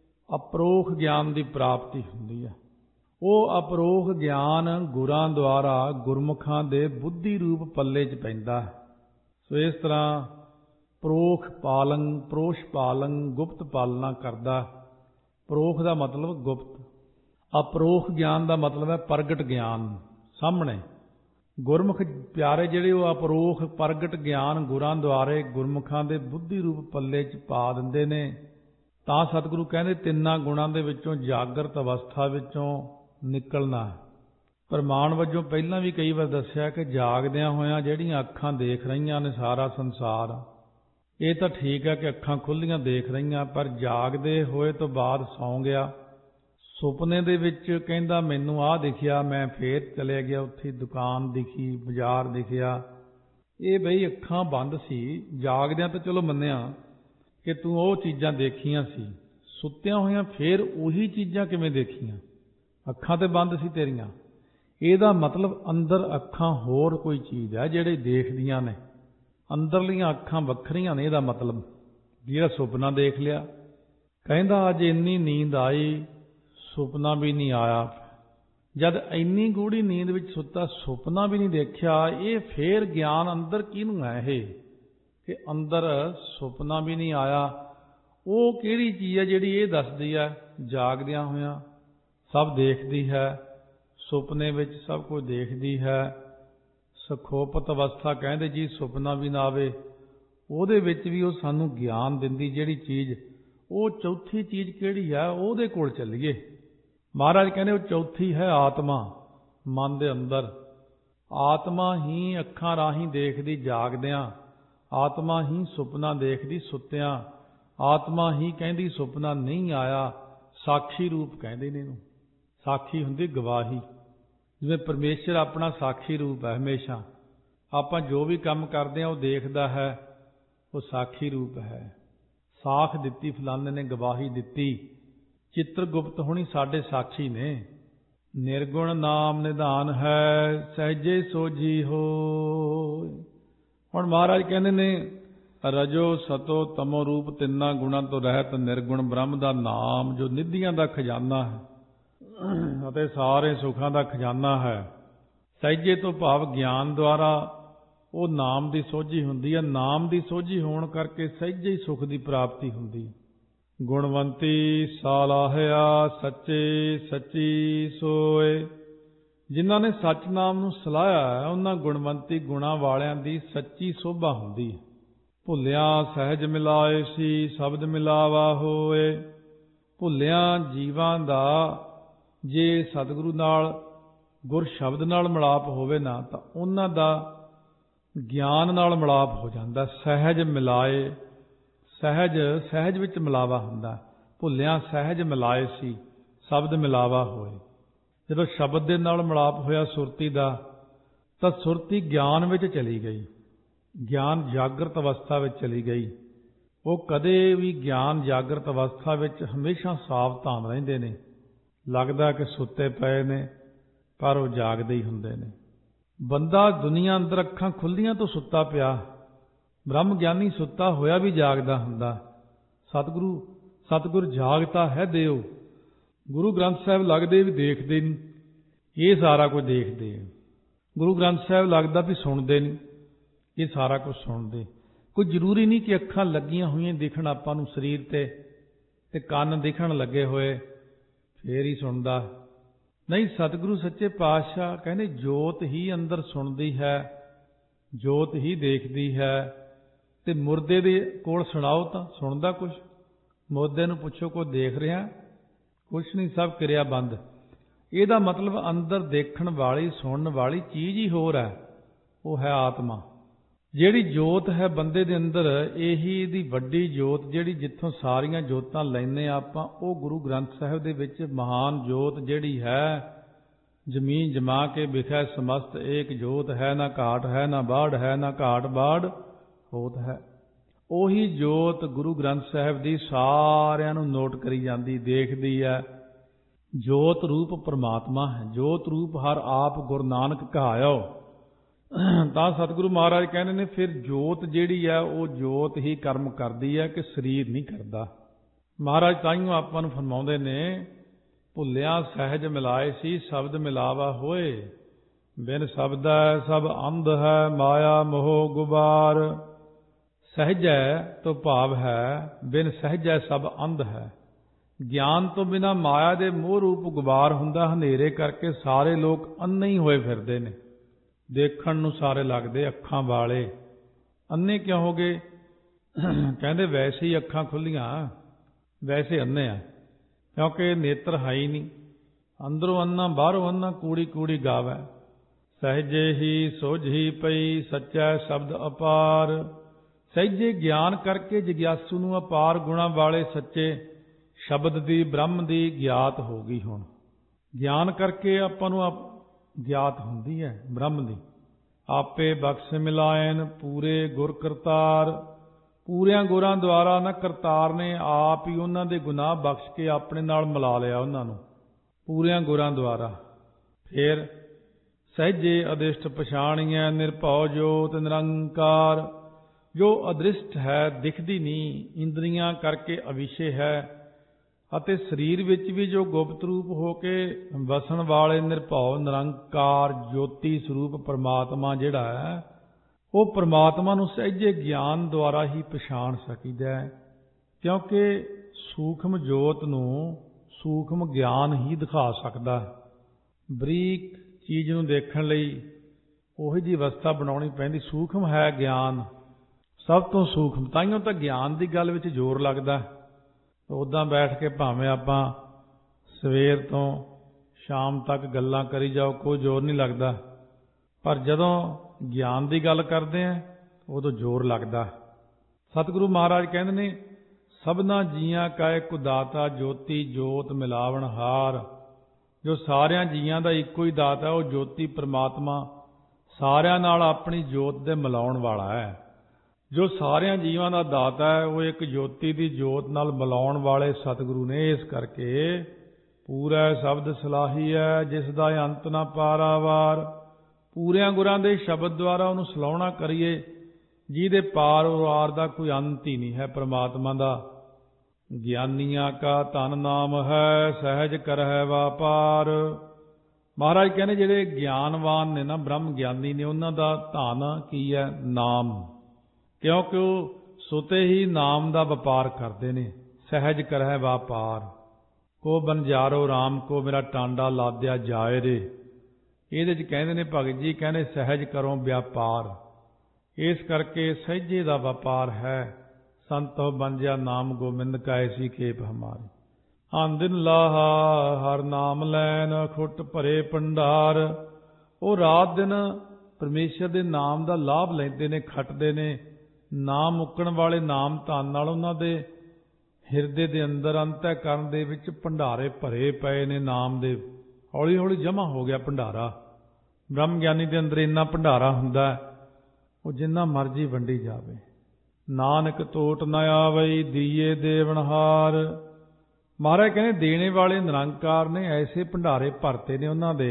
ਅਪਰੋਖ ਗਿਆਨ ਦੀ ਪ੍ਰਾਪਤੀ ਹੁੰਦੀ ਹੈ। ਉਹ ਅਪਰੋਖ ਗਿਆਨ ਗੁਰਾਂ ਦੁਆਰਾ ਗੁਰਮੁਖਾਂ ਦੇ ਬੁੱਧੀ ਰੂਪ ਪੱਲੇ 'ਚ ਪੈਂਦਾ। ਸੋ ਇਸ ਤਰ੍ਹਾਂ ਪ੍ਰੋਖ ਪਾਲਨ, ਪ੍ਰੋਸ਼ ਪਾਲਨ, ਗੁਪਤ ਪਾਲਣਾ ਕਰਦਾ। ਪ੍ਰੋਖ ਦਾ ਮਤਲਬ ਗੁਪਤ, ਅਪਰੋਖ ਗਿਆਨ ਦਾ ਮਤਲਬ ਹੈ ਪ੍ਰਗਟ ਗਿਆਨ, ਸਾਹਮਣੇ। ਗੁਰਮੁਖ ਪਿਆਰੇ ਜਿਹੜੇ ਉਹ ਅਪਰੋਖ ਪ੍ਰਗਟ ਗਿਆਨ ਗੁਰਾਂ ਦੁਆਰੇ ਗੁਰਮੁਖਾਂ ਦੇ ਬੁੱਧੀ ਰੂਪ ਪੱਲੇ 'ਚ ਪਾ ਦਿੰਦੇ ਨੇ। ਤਾਂ ਸਤਿਗੁਰੂ ਕਹਿੰਦੇ ਤਿੰਨਾਂ ਗੁਣਾਂ ਦੇ ਵਿੱਚੋਂ ਜਾਗਰਤ ਅਵਸਥਾ ਵਿੱਚੋਂ ਨਿਕਲਣਾ। ਪ੍ਰਮਾਣ ਵਜੋਂ ਪਹਿਲਾਂ ਵੀ ਕਈ ਵਾਰ ਦੱਸਿਆ ਕਿ ਜਾਗਦਿਆਂ ਹੋਇਆਂ ਜਿਹੜੀਆਂ ਅੱਖਾਂ ਦੇਖ ਰਹੀਆਂ ਨੇ ਸਾਰਾ ਸੰਸਾਰ, ਇਹ ਤਾਂ ਠੀਕ ਹੈ ਕਿ ਅੱਖਾਂ ਖੁੱਲ੍ਹੀਆਂ ਦੇਖ ਰਹੀਆਂ, ਪਰ ਜਾਗਦੇ ਹੋਏ ਤੋਂ ਬਾਅਦ ਸੌਂ ਗਿਆ। ਸੁਪਨੇ ਦੇ ਵਿੱਚ ਕਹਿੰਦਾ ਮੈਨੂੰ ਆਹ ਦਿਖਿਆ, ਮੈਂ ਫੇਰ ਚਲੇ ਗਿਆ, ਉੱਥੇ ਦੁਕਾਨ ਦਿਖੀ, ਬਾਜ਼ਾਰ ਦਿਖਿਆ। ਇਹ ਬਈ ਅੱਖਾਂ ਬੰਦ ਸੀ। ਜਾਗਦਿਆਂ ਤਾਂ ਚਲੋ ਮੰਨਿਆ ਕਿ ਤੂੰ ਉਹ ਚੀਜ਼ਾਂ ਦੇਖੀਆਂ ਸੀ, ਸੁੱਤਿਆਂ ਹੋਇਆਂ ਫੇਰ ਉਹੀ ਚੀਜ਼ਾਂ ਕਿਵੇਂ ਦੇਖੀਆਂ? ਅੱਖਾਂ ਤੇ ਬੰਦ ਸੀ ਤੇਰੀਆਂ। ਇਹਦਾ ਮਤਲਬ ਅੰਦਰ ਅੱਖਾਂ ਹੋਰ ਕੋਈ ਚੀਜ਼ ਹੈ ਜਿਹੜੇ ਦੇਖਦੀਆਂ ਨੇ, ਅੰਦਰਲੀਆਂ ਅੱਖਾਂ ਵੱਖਰੀਆਂ ਨੇ। ਇਹਦਾ ਮਤਲਬ ਜਿਹੜਾ ਸੁਪਨਾ ਦੇਖ ਲਿਆ, ਕਹਿੰਦਾ ਅੱਜ ਇੰਨੀ ਨੀਂਦ ਆਈ, ਸੁਪਨਾ ਵੀ ਨਹੀਂ ਆਇਆ। ਜਦ ਇੰਨੀ ਗੂੜੀ ਨੀਂਦ ਵਿੱਚ ਸੁੱਤਾ, ਸੁਪਨਾ ਵੀ ਨਹੀਂ ਦੇਖਿਆ, ਇਹ ਫੇਰ ਗਿਆਨ ਅੰਦਰ ਕਿਹਨੂੰ ਹੈ? ਇਹ ਕਿ ਅੰਦਰ ਸੁਪਨਾ ਵੀ ਨਹੀਂ ਆਇਆ। ਉਹ ਕਿਹੜੀ ਚੀਜ਼ ਹੈ ਜਿਹੜੀ ਇਹ ਦੱਸਦੀ ਹੈ ਜਾਗਦਿਆਂ ਹੋਇਆਂ ਸਭ ਦੇਖਦੀ ਹੈ, ਸੁਪਨੇ ਵਿੱਚ ਸਭ ਕੁਝ ਦੇਖਦੀ ਹੈ। ਸੁਖੋਪਤ ਅਵਸਥਾ ਕਹਿੰਦੇ ਜੀ, ਸੁਪਨਾ ਵੀ ਨਾ ਆਵੇ, ਉਹਦੇ ਵਿੱਚ ਵੀ ਉਹ ਸਾਨੂੰ ਗਿਆਨ ਦਿੰਦੀ ਜਿਹੜੀ ਚੀਜ਼। ਉਹ ਚੌਥੀ ਚੀਜ਼ ਕਿਹੜੀ ਹੈ, ਉਹਦੇ ਕੋਲ ਚੱਲੀਏ। ਮਹਾਰਾਜ ਕਹਿੰਦੇ ਉਹ ਚੌਥੀ ਹੈ ਆਤਮਾ, ਮਨ ਦੇ ਅੰਦਰ। ਆਤਮਾ ਹੀ ਅੱਖਾਂ ਰਾਹੀਂ ਦੇਖਦੀ ਜਾਗਦਿਆਂ, ਆਤਮਾ ਹੀ ਸੁਪਨਾ ਦੇਖਦੀ ਸੁੱਤਿਆਂ, ਆਤਮਾ ਹੀ ਕਹਿੰਦੀ ਸੁਪਨਾ ਨਹੀਂ ਆਇਆ। ਸਾਖੀ ਰੂਪ ਕਹਿੰਦੇ ਨੇ ਇਹਨੂੰ। ਸਾਖੀ ਹੁੰਦੀ ਗਵਾਹੀ। ਜਿਵੇਂ ਪਰਮੇਸ਼ਰ ਆਪਣਾ ਸਾਖੀ ਰੂਪ ਹੈ, ਹਮੇਸ਼ਾ ਆਪਾਂ ਜੋ ਵੀ ਕੰਮ ਕਰਦੇ ਹਾਂ ਉਹ ਦੇਖਦਾ ਹੈ, ਉਹ ਸਾਖੀ ਰੂਪ ਹੈ। ਸਾਖ ਦਿੱਤੀ ਫਲਾਣੇ ਨੇ, ਗਵਾਹੀ ਦਿੱਤੀ। ਚਿੱਤਰਗੁਪਤ ਹੋਣੀ ਸਾਡੇ ਸਾਖੀ ਨੇ। ਨਿਰਗੁਣ ਨਾਮ ਨਿਧਾਨ ਹੈ, ਸਹਿਜੇ ਸੋਝੀ ਹੋਇ। ਹੁਣ ਮਹਾਰਾਜ ਕਹਿੰਦੇ ਨੇ ਰਜੋ ਸਤੋ ਤਮੋ ਰੂਪ ਤਿੰਨਾਂ ਗੁਣਾਂ ਤੋਂ ਰਹਿਤ ਨਿਰਗੁਣ ਬ੍ਰਹਮ ਦਾ ਨਾਮ, ਜੋ ਨਿਧੀਆਂ ਦਾ ਖਜ਼ਾਨਾ ਹੈ ਅਤੇ ਸਾਰੇ ਸੁੱਖਾਂ ਦਾ ਖਜ਼ਾਨਾ ਹੈ। ਸਹਿਜੇ ਤੋਂ ਭਾਵ ਗਿਆਨ ਦੁਆਰਾ ਉਹ ਨਾਮ ਦੀ ਸੋਝੀ ਹੁੰਦੀ ਹੈ। ਨਾਮ ਦੀ ਸੋਝੀ ਹੋਣ ਕਰਕੇ ਸਹਿਜੇ ਹੀ ਸੁੱਖ ਦੀ ਪ੍ਰਾਪਤੀ ਹੁੰਦੀ। ਗੁਣਵੰਤੀ ਸਾਲਾਹਿਆ ਸੱਚੇ ਸੱਚੀ ਸੋਏ। ਜਿਨ੍ਹਾਂ ਨੇ ਸੱਚ ਨਾਮ ਨੂੰ ਸਲਾਹਿਆ ਹੈ, ਉਹਨਾਂ ਗੁਣਵੰਤੀ ਗੁਣਾਂ ਵਾਲਿਆਂ ਦੀ ਸੱਚੀ ਸੋਭਾ ਹੁੰਦੀ ਹੈ। ਭੁੱਲਿਆ ਸਹਿਜ ਮਿਲਾਏ ਸੀ, ਸ਼ਬਦ ਮਿਲਾਵਾ ਹੋਏ। ਭੁੱਲਿਆ ਜੀਵਾਂ ਦਾ ਜੇ ਸਤਿਗੁਰੂ ਨਾਲ, ਗੁਰ ਸ਼ਬਦ ਨਾਲ ਮਿਲਾਪ ਹੋਵੇ ਨਾ, ਤਾਂ ਉਹਨਾਂ ਦਾ ਗਿਆਨ ਨਾਲ ਮਿਲਾਪ ਹੋ ਜਾਂਦਾ। ਸਹਿਜ ਮਿਲਾਏ, ਸਹਿਜ ਵਿੱਚ ਮਿਲਾਵਾ ਹੁੰਦਾ। ਭੁੱਲਿਆ ਸਹਿਜ ਮਿਲਾਏ ਸੀ, ਸ਼ਬਦ ਮਿਲਾਵਾ ਹੋਏ। ਜਦੋਂ ਸ਼ਬਦ ਦੇ ਨਾਲ ਮਿਲਾਪ ਹੋਇਆ ਸੁਰਤੀ ਦਾ, ਤਾਂ ਸੁਰਤੀ ਗਿਆਨ ਵਿੱਚ ਚਲੀ ਗਈ, ਗਿਆਨ ਜਾਗਰਤ ਅਵਸਥਾ ਵਿੱਚ ਚਲੀ ਗਈ। ਉਹ ਕਦੇ ਵੀ ਗਿਆਨ ਜਾਗਰਤ ਅਵਸਥਾ ਵਿੱਚ ਹਮੇਸ਼ਾ ਸਾਵਧਾਨ ਰਹਿੰਦੇ ਨੇ। ਲੱਗਦਾ ਕਿ ਸੁੱਤੇ ਪਏ ਨੇ, ਪਰ ਉਹ ਜਾਗਦੇ ਹੀ ਹੁੰਦੇ ਨੇ। ਬੰਦਾ ਦੁਨੀਆ ਅੰਦਰ ਅੱਖਾਂ ਖੁੱਲ੍ਹੀਆਂ ਤੋਂ ਸੁੱਤਾ ਪਿਆ, ਬ੍ਰਹਮ ਗਿਆਨੀ ਸੁੱਤਾ ਹੋਇਆ ਵੀ ਜਾਗਦਾ ਹੁੰਦਾ। ਸਤਿਗੁਰੂ ਜਾਗਤਾ ਹੈ ਦਿਓ। ਗੁਰੂ ਗ੍ਰੰਥ ਸਾਹਿਬ ਲੱਗਦੇ ਵੀ ਦੇਖਦੇ ਨਹੀਂ, ਇਹ ਸਾਰਾ ਕੁਝ ਦੇਖਦੇ। ਗੁਰੂ ਗ੍ਰੰਥ ਸਾਹਿਬ ਲੱਗਦਾ ਵੀ ਸੁਣਦੇ ਨਹੀਂ, ਇਹ ਸਾਰਾ ਕੁਝ ਸੁਣਦੇ। ਕੋਈ ਜ਼ਰੂਰੀ ਨਹੀਂ ਕਿ ਅੱਖਾਂ ਲੱਗੀਆਂ ਹੋਈਆਂ ਦਿਖਣ ਆਪਾਂ ਨੂੰ ਸਰੀਰ ਤੇ ਕੰਨ ਦਿਖਣ ਲੱਗੇ ਹੋਏ ਫੇਰ ਹੀ ਸੁਣਦਾ ਨਹੀਂ। ਸਤਿਗੁਰੂ ਸੱਚੇ ਪਾਤਸ਼ਾਹ ਕਹਿੰਦੇ ਜੋਤ ਹੀ ਅੰਦਰ ਸੁਣਦੀ ਹੈ, ਜੋਤ ਹੀ ਦੇਖਦੀ ਹੈ। ਤੇ ਮੁਰਦੇ ਦੇ ਕੋਲ ਸੁਣਾਓ ਤਾਂ ਸੁਣਦਾ ਕੁਛ? ਮੁਰਦੇ ਨੂੰ ਪੁੱਛੋ ਕੋਈ ਦੇਖ ਰਿਹਾ? ਕੁਛ ਨਹੀਂ, ਸਭ ਕਿਰਿਆ ਬੰਦ। ਇਹਦਾ ਮਤਲਬ ਅੰਦਰ ਦੇਖਣ ਵਾਲੀ ਸੁਣਨ ਵਾਲੀ ਚੀਜ਼ ਹੀ ਹੋਰ ਹੈ, ਉਹ ਹੈ ਆਤਮਾ। ਜਿਹੜੀ ਜੋਤ ਹੈ ਬੰਦੇ ਦੇ ਅੰਦਰ, ਇਹੀ ਇਹਦੀ ਵੱਡੀ ਜੋਤ ਜਿਹੜੀ ਜਿੱਥੋਂ ਸਾਰੀਆਂ ਜੋਤਾਂ ਲੈਂਦੇ ਆਪਾਂ, ਉਹ ਗੁਰੂ ਗ੍ਰੰਥ ਸਾਹਿਬ ਦੇ ਵਿੱਚ ਮਹਾਨ ਜੋਤ ਜਿਹੜੀ ਹੈ। ਜ਼ਮੀਨ ਜਮਾ ਕੇ ਵਿਖੈ ਸਮਸਤ ਏਕ ਜੋਤ ਹੈ, ਨਾ ਘਾਟ ਹੈ ਨਾ ਬਾੜ ਹੈ, ਨਾ ਘਾਟ ਬਾੜ ਹੋਤ ਹੈ। ਉਹੀ ਜੋਤ ਗੁਰੂ ਗ੍ਰੰਥ ਸਾਹਿਬ ਦੀ ਸਾਰਿਆਂ ਨੂੰ ਨੋਟ ਕਰੀ ਜਾਂਦੀ, ਦੇਖਦੀ ਹੈ। ਜੋਤ ਰੂਪ ਪਰਮਾਤਮਾ ਹੈ, ਜੋਤ ਰੂਪ ਹਰ ਆਪ ਗੁਰੂ ਨਾਨਕ ਕਹਾਇਓ। ਤਾਂ ਸਤਿਗੁਰੂ ਮਹਾਰਾਜ ਕਹਿੰਦੇ ਨੇ ਫਿਰ ਜੋਤ ਜਿਹੜੀ ਹੈ ਉਹ ਜੋਤ ਹੀ ਕਰਮ ਕਰਦੀ ਹੈ ਕਿ ਸਰੀਰ ਨਹੀਂ ਕਰਦਾ। ਮਹਾਰਾਜ ਤਾਈਓ ਆਪਾਂ ਨੂੰ ਫਰਮਾਉਂਦੇ ਨੇ ਭੁੱਲਿਆ ਸਹਿਜ ਮਿਲਾਏ ਸੀ, ਸ਼ਬਦ ਮਿਲਾਵਾ ਹੋਏ। ਬਿਨ ਸ਼ਬਦੈ ਸਭ ਅੰਧ ਹੈ, ਮਾਇਆ ਮੋਹ ਗੁਬਾਰ। ਸਹਿਜੈ ਤੋਂ ਭਾਵ ਹੈ ਬਿਨ ਸਹਿਜੈ ਸਭ ਅੰਧ ਹੈ। ਗਿਆਨ ਤੋਂ ਬਿਨਾਂ ਮਾਇਆ ਦੇ ਮੋਹ ਰੂਪ ਗੁਬਾਰ ਹੁੰਦਾ, ਹਨੇਰੇ ਕਰਕੇ ਸਾਰੇ ਲੋਕ ਅੰਨੇ ਹੀ ਹੋਏ ਫਿਰਦੇ ਨੇ। ਦੇਖਣ ਨੂੰ ਸਾਰੇ ਲੱਗਦੇ ਅੱਖਾਂ ਵਾਲੇ, ਅੰਨੇ ਕਿਉਂ ਹੋ ਗਏ? ਕਹਿੰਦੇ ਵੈਸੇ ਹੀ ਅੱਖਾਂ ਖੁੱਲੀਆਂ, ਵੈਸੇ ਅੰਨੇ ਆ, ਕਿਉਂਕਿ ਨੇਤਰ ਹੈ ਹੀ ਨਹੀਂ। ਅੰਦਰੋਂ ਅੰਨਾ ਬਾਹਰੋਂ ਅੰਨਾ, ਕੂੜੀ ਕੂੜੀ ਗਾਵੈ। ਸਹਿਜੇ ਹੀ ਸੋਝੀ ਪਈ, ਸੱਚਾ ਸ਼ਬਦ ਅਪਾਰ। ਸਹਿਜੇ ਗਿਆਨ ਕਰਕੇ ਜਗਿਆਸੂ ਨੂੰ ਅਪਾਰ ਗੁਣਾਂ ਵਾਲੇ ਸੱਚੇ ਸ਼ਬਦ ਦੀ, ਬ੍ਰਹਮ ਦੀ ਗਿਆਤ ਹੋ ਗਈ। ਹੁਣ ਗਿਆਨ ਕਰਕੇ ਆਪਾਂ ਨੂੰ ਗਿਆਤ ਹੁੰਦੀ ਹੈ ਬ੍ਰਹਮ ਦੀ। ਆਪੇ ਬਖਸ਼ ਮਿਲਾਇਨ ਪੂਰੇ ਗੁਰ ਕਰਤਾਰ। ਪੂਰਿਆਂ ਗੁਰਾਂ ਦੁਆਰਾ ਨਾ ਕਰਤਾਰ ਨੇ ਆਪ ਹੀ ਉਹਨਾਂ ਦੇ ਗੁਨਾਹ ਬਖਸ਼ ਕੇ ਆਪਣੇ ਨਾਲ ਮਿਲਾ ਲਿਆ ਉਹਨਾਂ ਨੂੰ, ਪੂਰਿਆਂ ਗੁਰਾਂ ਦੁਆਰਾ। ਫਿਰ ਸਹਿਜੇ ਅਦਿਸ਼ਟ ਪਛਾਣੀਐ, ਨਿਰਭਉ ਜੋਤ ਨਿਰੰਕਾਰ। ਜੋ ਅਦ੍ਰਿਸ਼ਟ ਹੈ, ਦਿਖਦੀ ਨਹੀਂ, ਇੰਦਰੀਆਂ ਕਰਕੇ ਅਵਿਸ਼ੇ ਹੈ, ਅਤੇ ਸਰੀਰ ਵਿੱਚ ਵੀ ਜੋ ਗੁਪਤ ਰੂਪ ਹੋ ਕੇ ਵਸਣ ਵਾਲੇ ਨਿਰਭਉ ਨਿਰੰਕਾਰ ਜੋਤੀ ਸਰੂਪ ਪਰਮਾਤਮਾ ਜਿਹੜਾ ਹੈ, ਉਹ ਪਰਮਾਤਮਾ ਨੂੰ ਸਹਿਜੇ ਗਿਆਨ ਦੁਆਰਾ ਹੀ ਪਛਾਣ ਸਕੀਦਾ ਹੈ। ਕਿਉਂਕਿ ਸੂਖਮ ਜੋਤ ਨੂੰ ਸੂਖਮ ਗਿਆਨ ਹੀ ਦਿਖਾ ਸਕਦਾ। ਬਰੀਕ ਚੀਜ਼ ਨੂੰ ਦੇਖਣ ਲਈ ਉਹੀ ਜਿਹੀ ਅਵਸਥਾ ਬਣਾਉਣੀ ਪੈਂਦੀ। ਸੂਖਮ ਹੈ ਗਿਆਨ, ਸਭ ਤੋਂ ਸੂਖਮ। ਤਾਈਓ ਤਾਂ ਗਿਆਨ ਦੀ ਗੱਲ ਵਿੱਚ ਜ਼ੋਰ ਲੱਗਦਾ। ਉੱਦਾਂ ਬੈਠ ਕੇ ਭਾਵੇਂ ਆਪਾਂ ਸਵੇਰ ਤੋਂ ਸ਼ਾਮ ਤੱਕ ਗੱਲਾਂ ਕਰੀ ਜਾਓ, ਕੋਈ ਜ਼ੋਰ ਨਹੀਂ ਲੱਗਦਾ। ਪਰ ਜਦੋਂ ਗਿਆਨ ਦੀ ਗੱਲ ਕਰਦੇ ਹਾਂ ਉਦੋਂ ਜ਼ੋਰ ਲੱਗਦਾ। ਸਤਿਗੁਰੂ ਮਹਾਰਾਜ ਕਹਿੰਦੇ ਨੇ, ਸਭਨਾ ਜੀਆਂ ਕਾ ਏਕੁ ਦਾਤਾ ਜੋਤੀ ਜੋਤ ਮਿਲਾਵਣ ਹਾਰ। ਜੋ ਸਾਰਿਆਂ ਜੀਆਂ ਦਾ ਇੱਕੋ ਹੀ ਦਾਤਾ, ਉਹ ਜੋਤੀ ਪ੍ਰਮਾਤਮਾ ਸਾਰਿਆਂ ਨਾਲ ਆਪਣੀ ਜੋਤ ਦੇ ਮਿਲਾਉਣ ਵਾਲਾ ਹੈ। ਜੋ ਸਾਰਿਆਂ ਜੀਵਾਂ ਦਾ ਦਾਤਾ ਹੈ, ਉਹ ਇੱਕ ਜੋਤੀ ਦੀ ਜੋਤ ਨਾਲ ਮਿਲਾਉਣ ਵਾਲੇ ਸਤਿਗੁਰੂ ਨੇ। ਇਸ ਕਰਕੇ ਪੂਰਾ ਸ਼ਬਦ ਸਲਾਹੀ ਹੈ, ਜਿਸ ਦਾ ਅੰਤ ਨਾ ਪਾਰਾਵਾਰ। ਪੂਰਿਆਂ ਗੁਰਾਂ ਦੇ ਸ਼ਬਦ ਦੁਆਰਾ ਉਹਨੂੰ ਸਲਾਹੁਣਾ ਕਰੀਏ, ਜਿਹਦੇ ਪਾਰ ਦਾ ਕੋਈ ਅੰਤ ਹੀ ਨਹੀਂ ਹੈ ਪ੍ਰਮਾਤਮਾ ਦਾ। ਗਿਆਨੀਆਂ ਕਾ ਧਨ ਨਾਮ ਹੈ, ਸਹਿਜ ਕਰਹਿ ਵਾਪਾਰ। ਮਹਾਰਾਜ ਕਹਿੰਦੇ ਜਿਹੜੇ ਗਿਆਨਵਾਨ ਨੇ ਨਾ, ਬ੍ਰਹਮ ਗਿਆਨੀ ਨੇ, ਉਹਨਾਂ ਦਾ ਧਨ ਕੀ ਹੈ? ਨਾਮ। ਕਿਉਂਕਿ ਉਹ ਸੁਤੇ ਹੀ ਨਾਮ ਦਾ ਵਪਾਰ ਕਰਦੇ ਨੇ। ਸਹਿਜ ਕਰਹਿ ਵਾਪਾਰ। ਕੋ ਬਨਜਾਰੋ ਰਾਮ ਕੋ ਮੇਰਾ ਟਾਂਡਾ ਲਾਦਿਆ ਜਾਏ ਰੇ। ਇਹਦੇ 'ਚ ਕਹਿੰਦੇ ਨੇ ਭਗਤ ਜੀ, ਕਹਿੰਦੇ ਸਹਿਜ ਕਰੋ ਵਿਆਪਾਰ। ਇਸ ਕਰਕੇ ਸਹਿਜੇ ਦਾ ਵਪਾਰ ਹੈ। ਸੰਤੋ ਬੰਜਿਆ ਨਾਮ ਗੋਬਿੰਦ ਕਾ ਐਸੀ ਖੇਪ ਹਮਾਰੀ। ਆਂਦਿਨ ਲਾਹਾ ਹਰ ਨਾਮ ਲੈਨ, ਖੁੱਟ ਭਰੇ ਭੰਡਾਰ। ਉਹ ਰਾਤ ਦਿਨ ਪਰਮੇਸ਼ਰ ਦੇ ਨਾਮ ਦਾ ਲਾਭ ਲੈਂਦੇ ਨੇ, ਖੱਟਦੇ ਨੇ। ਨਾਮ ਮੁੱਕਣ ਵਾਲੇ ਨਾਮ ਧਨ ਨਾਲ ਉਹਨਾਂ ਦੇ ਹਿਰਦੇ ਦੇ ਅੰਦਰ, ਅੰਤःਕਰਨ ਦੇ ਵਿੱਚ ਭੰਡਾਰੇ ਭਰੇ ਪਏ ਨੇ ਨਾਮ ਦੇ। ਹੌਲੀ ਹੌਲੀ ਜਮ੍ਹਾਂ ਹੋ ਗਿਆ ਭੰਡਾਰਾ। ਬ੍ਰਹਮ ਗਿਆਨੀ ਦੇ ਅੰਦਰ ਇੰਨਾ ਭੰਡਾਰਾ ਹੁੰਦਾ, ਉਹ ਜਿੰਨਾ ਮਰਜ਼ੀ ਵੰਡੀ ਜਾਵੇ। ਨਾਨਕ ਟੋਟ ਨ ਆਵਈ ਦੀਏ ਦੇਵਨਹਾਰ। ਮਹਾਰਾਜ ਕਹਿੰਦੇ ਦੇਣੇ ਵਾਲੇ ਨਿਰੰਕਾਰ ਨੇ ਐਸੇ ਭੰਡਾਰੇ ਭਰਤੇ ਨੇ ਉਹਨਾਂ ਦੇ,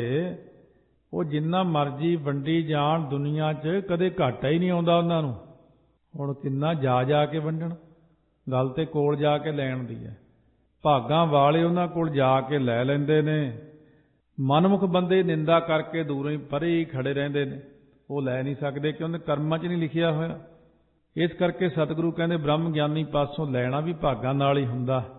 ਉਹ ਜਿੰਨਾ ਮਰਜ਼ੀ ਵੰਡੀ ਜਾਣ ਦੁਨੀਆ 'ਚ, ਕਦੇ ਘਾਟਾ ਹੀ ਨਹੀਂ ਆਉਂਦਾ ਉਹਨਾਂ ਨੂੰ। ਹੁਣ ਕਿੰਨਾ ਜਾ ਕੇ ਵੰਡਣ, ਗੱਲ ਤੇ ਕੋਲ ਜਾ ਕੇ ਲੈਣ ਦੀ ਹੈ। ਭਾਗਾਂ ਵਾਲੇ ਉਹਨਾਂ ਕੋਲ ਜਾ ਕੇ ਲੈ ਲੈਂਦੇ ਨੇ। ਮਨਮੁਖ ਬੰਦੇ ਨਿੰਦਾ ਕਰਕੇ ਦੂਰੋਂ ਹੀ ਪਰੇ ਹੀ ਖੜੇ ਰਹਿੰਦੇ ਨੇ, ਉਹ ਲੈ ਨਹੀਂ ਸਕਦੇ, ਕਿਉਂਕਿ ਕਰਮਾਂ 'ਚ ਨਹੀਂ ਲਿਖਿਆ ਹੋਇਆ। ਇਸ ਕਰਕੇ ਸਤਿਗੁਰੂ ਕਹਿੰਦੇ ਬ੍ਰਹਮ ਗਿਆਨੀ ਪਾਸੋਂ ਲੈਣਾ ਵੀ ਭਾਗਾਂ ਨਾਲ ਹੀ ਹੁੰਦਾ।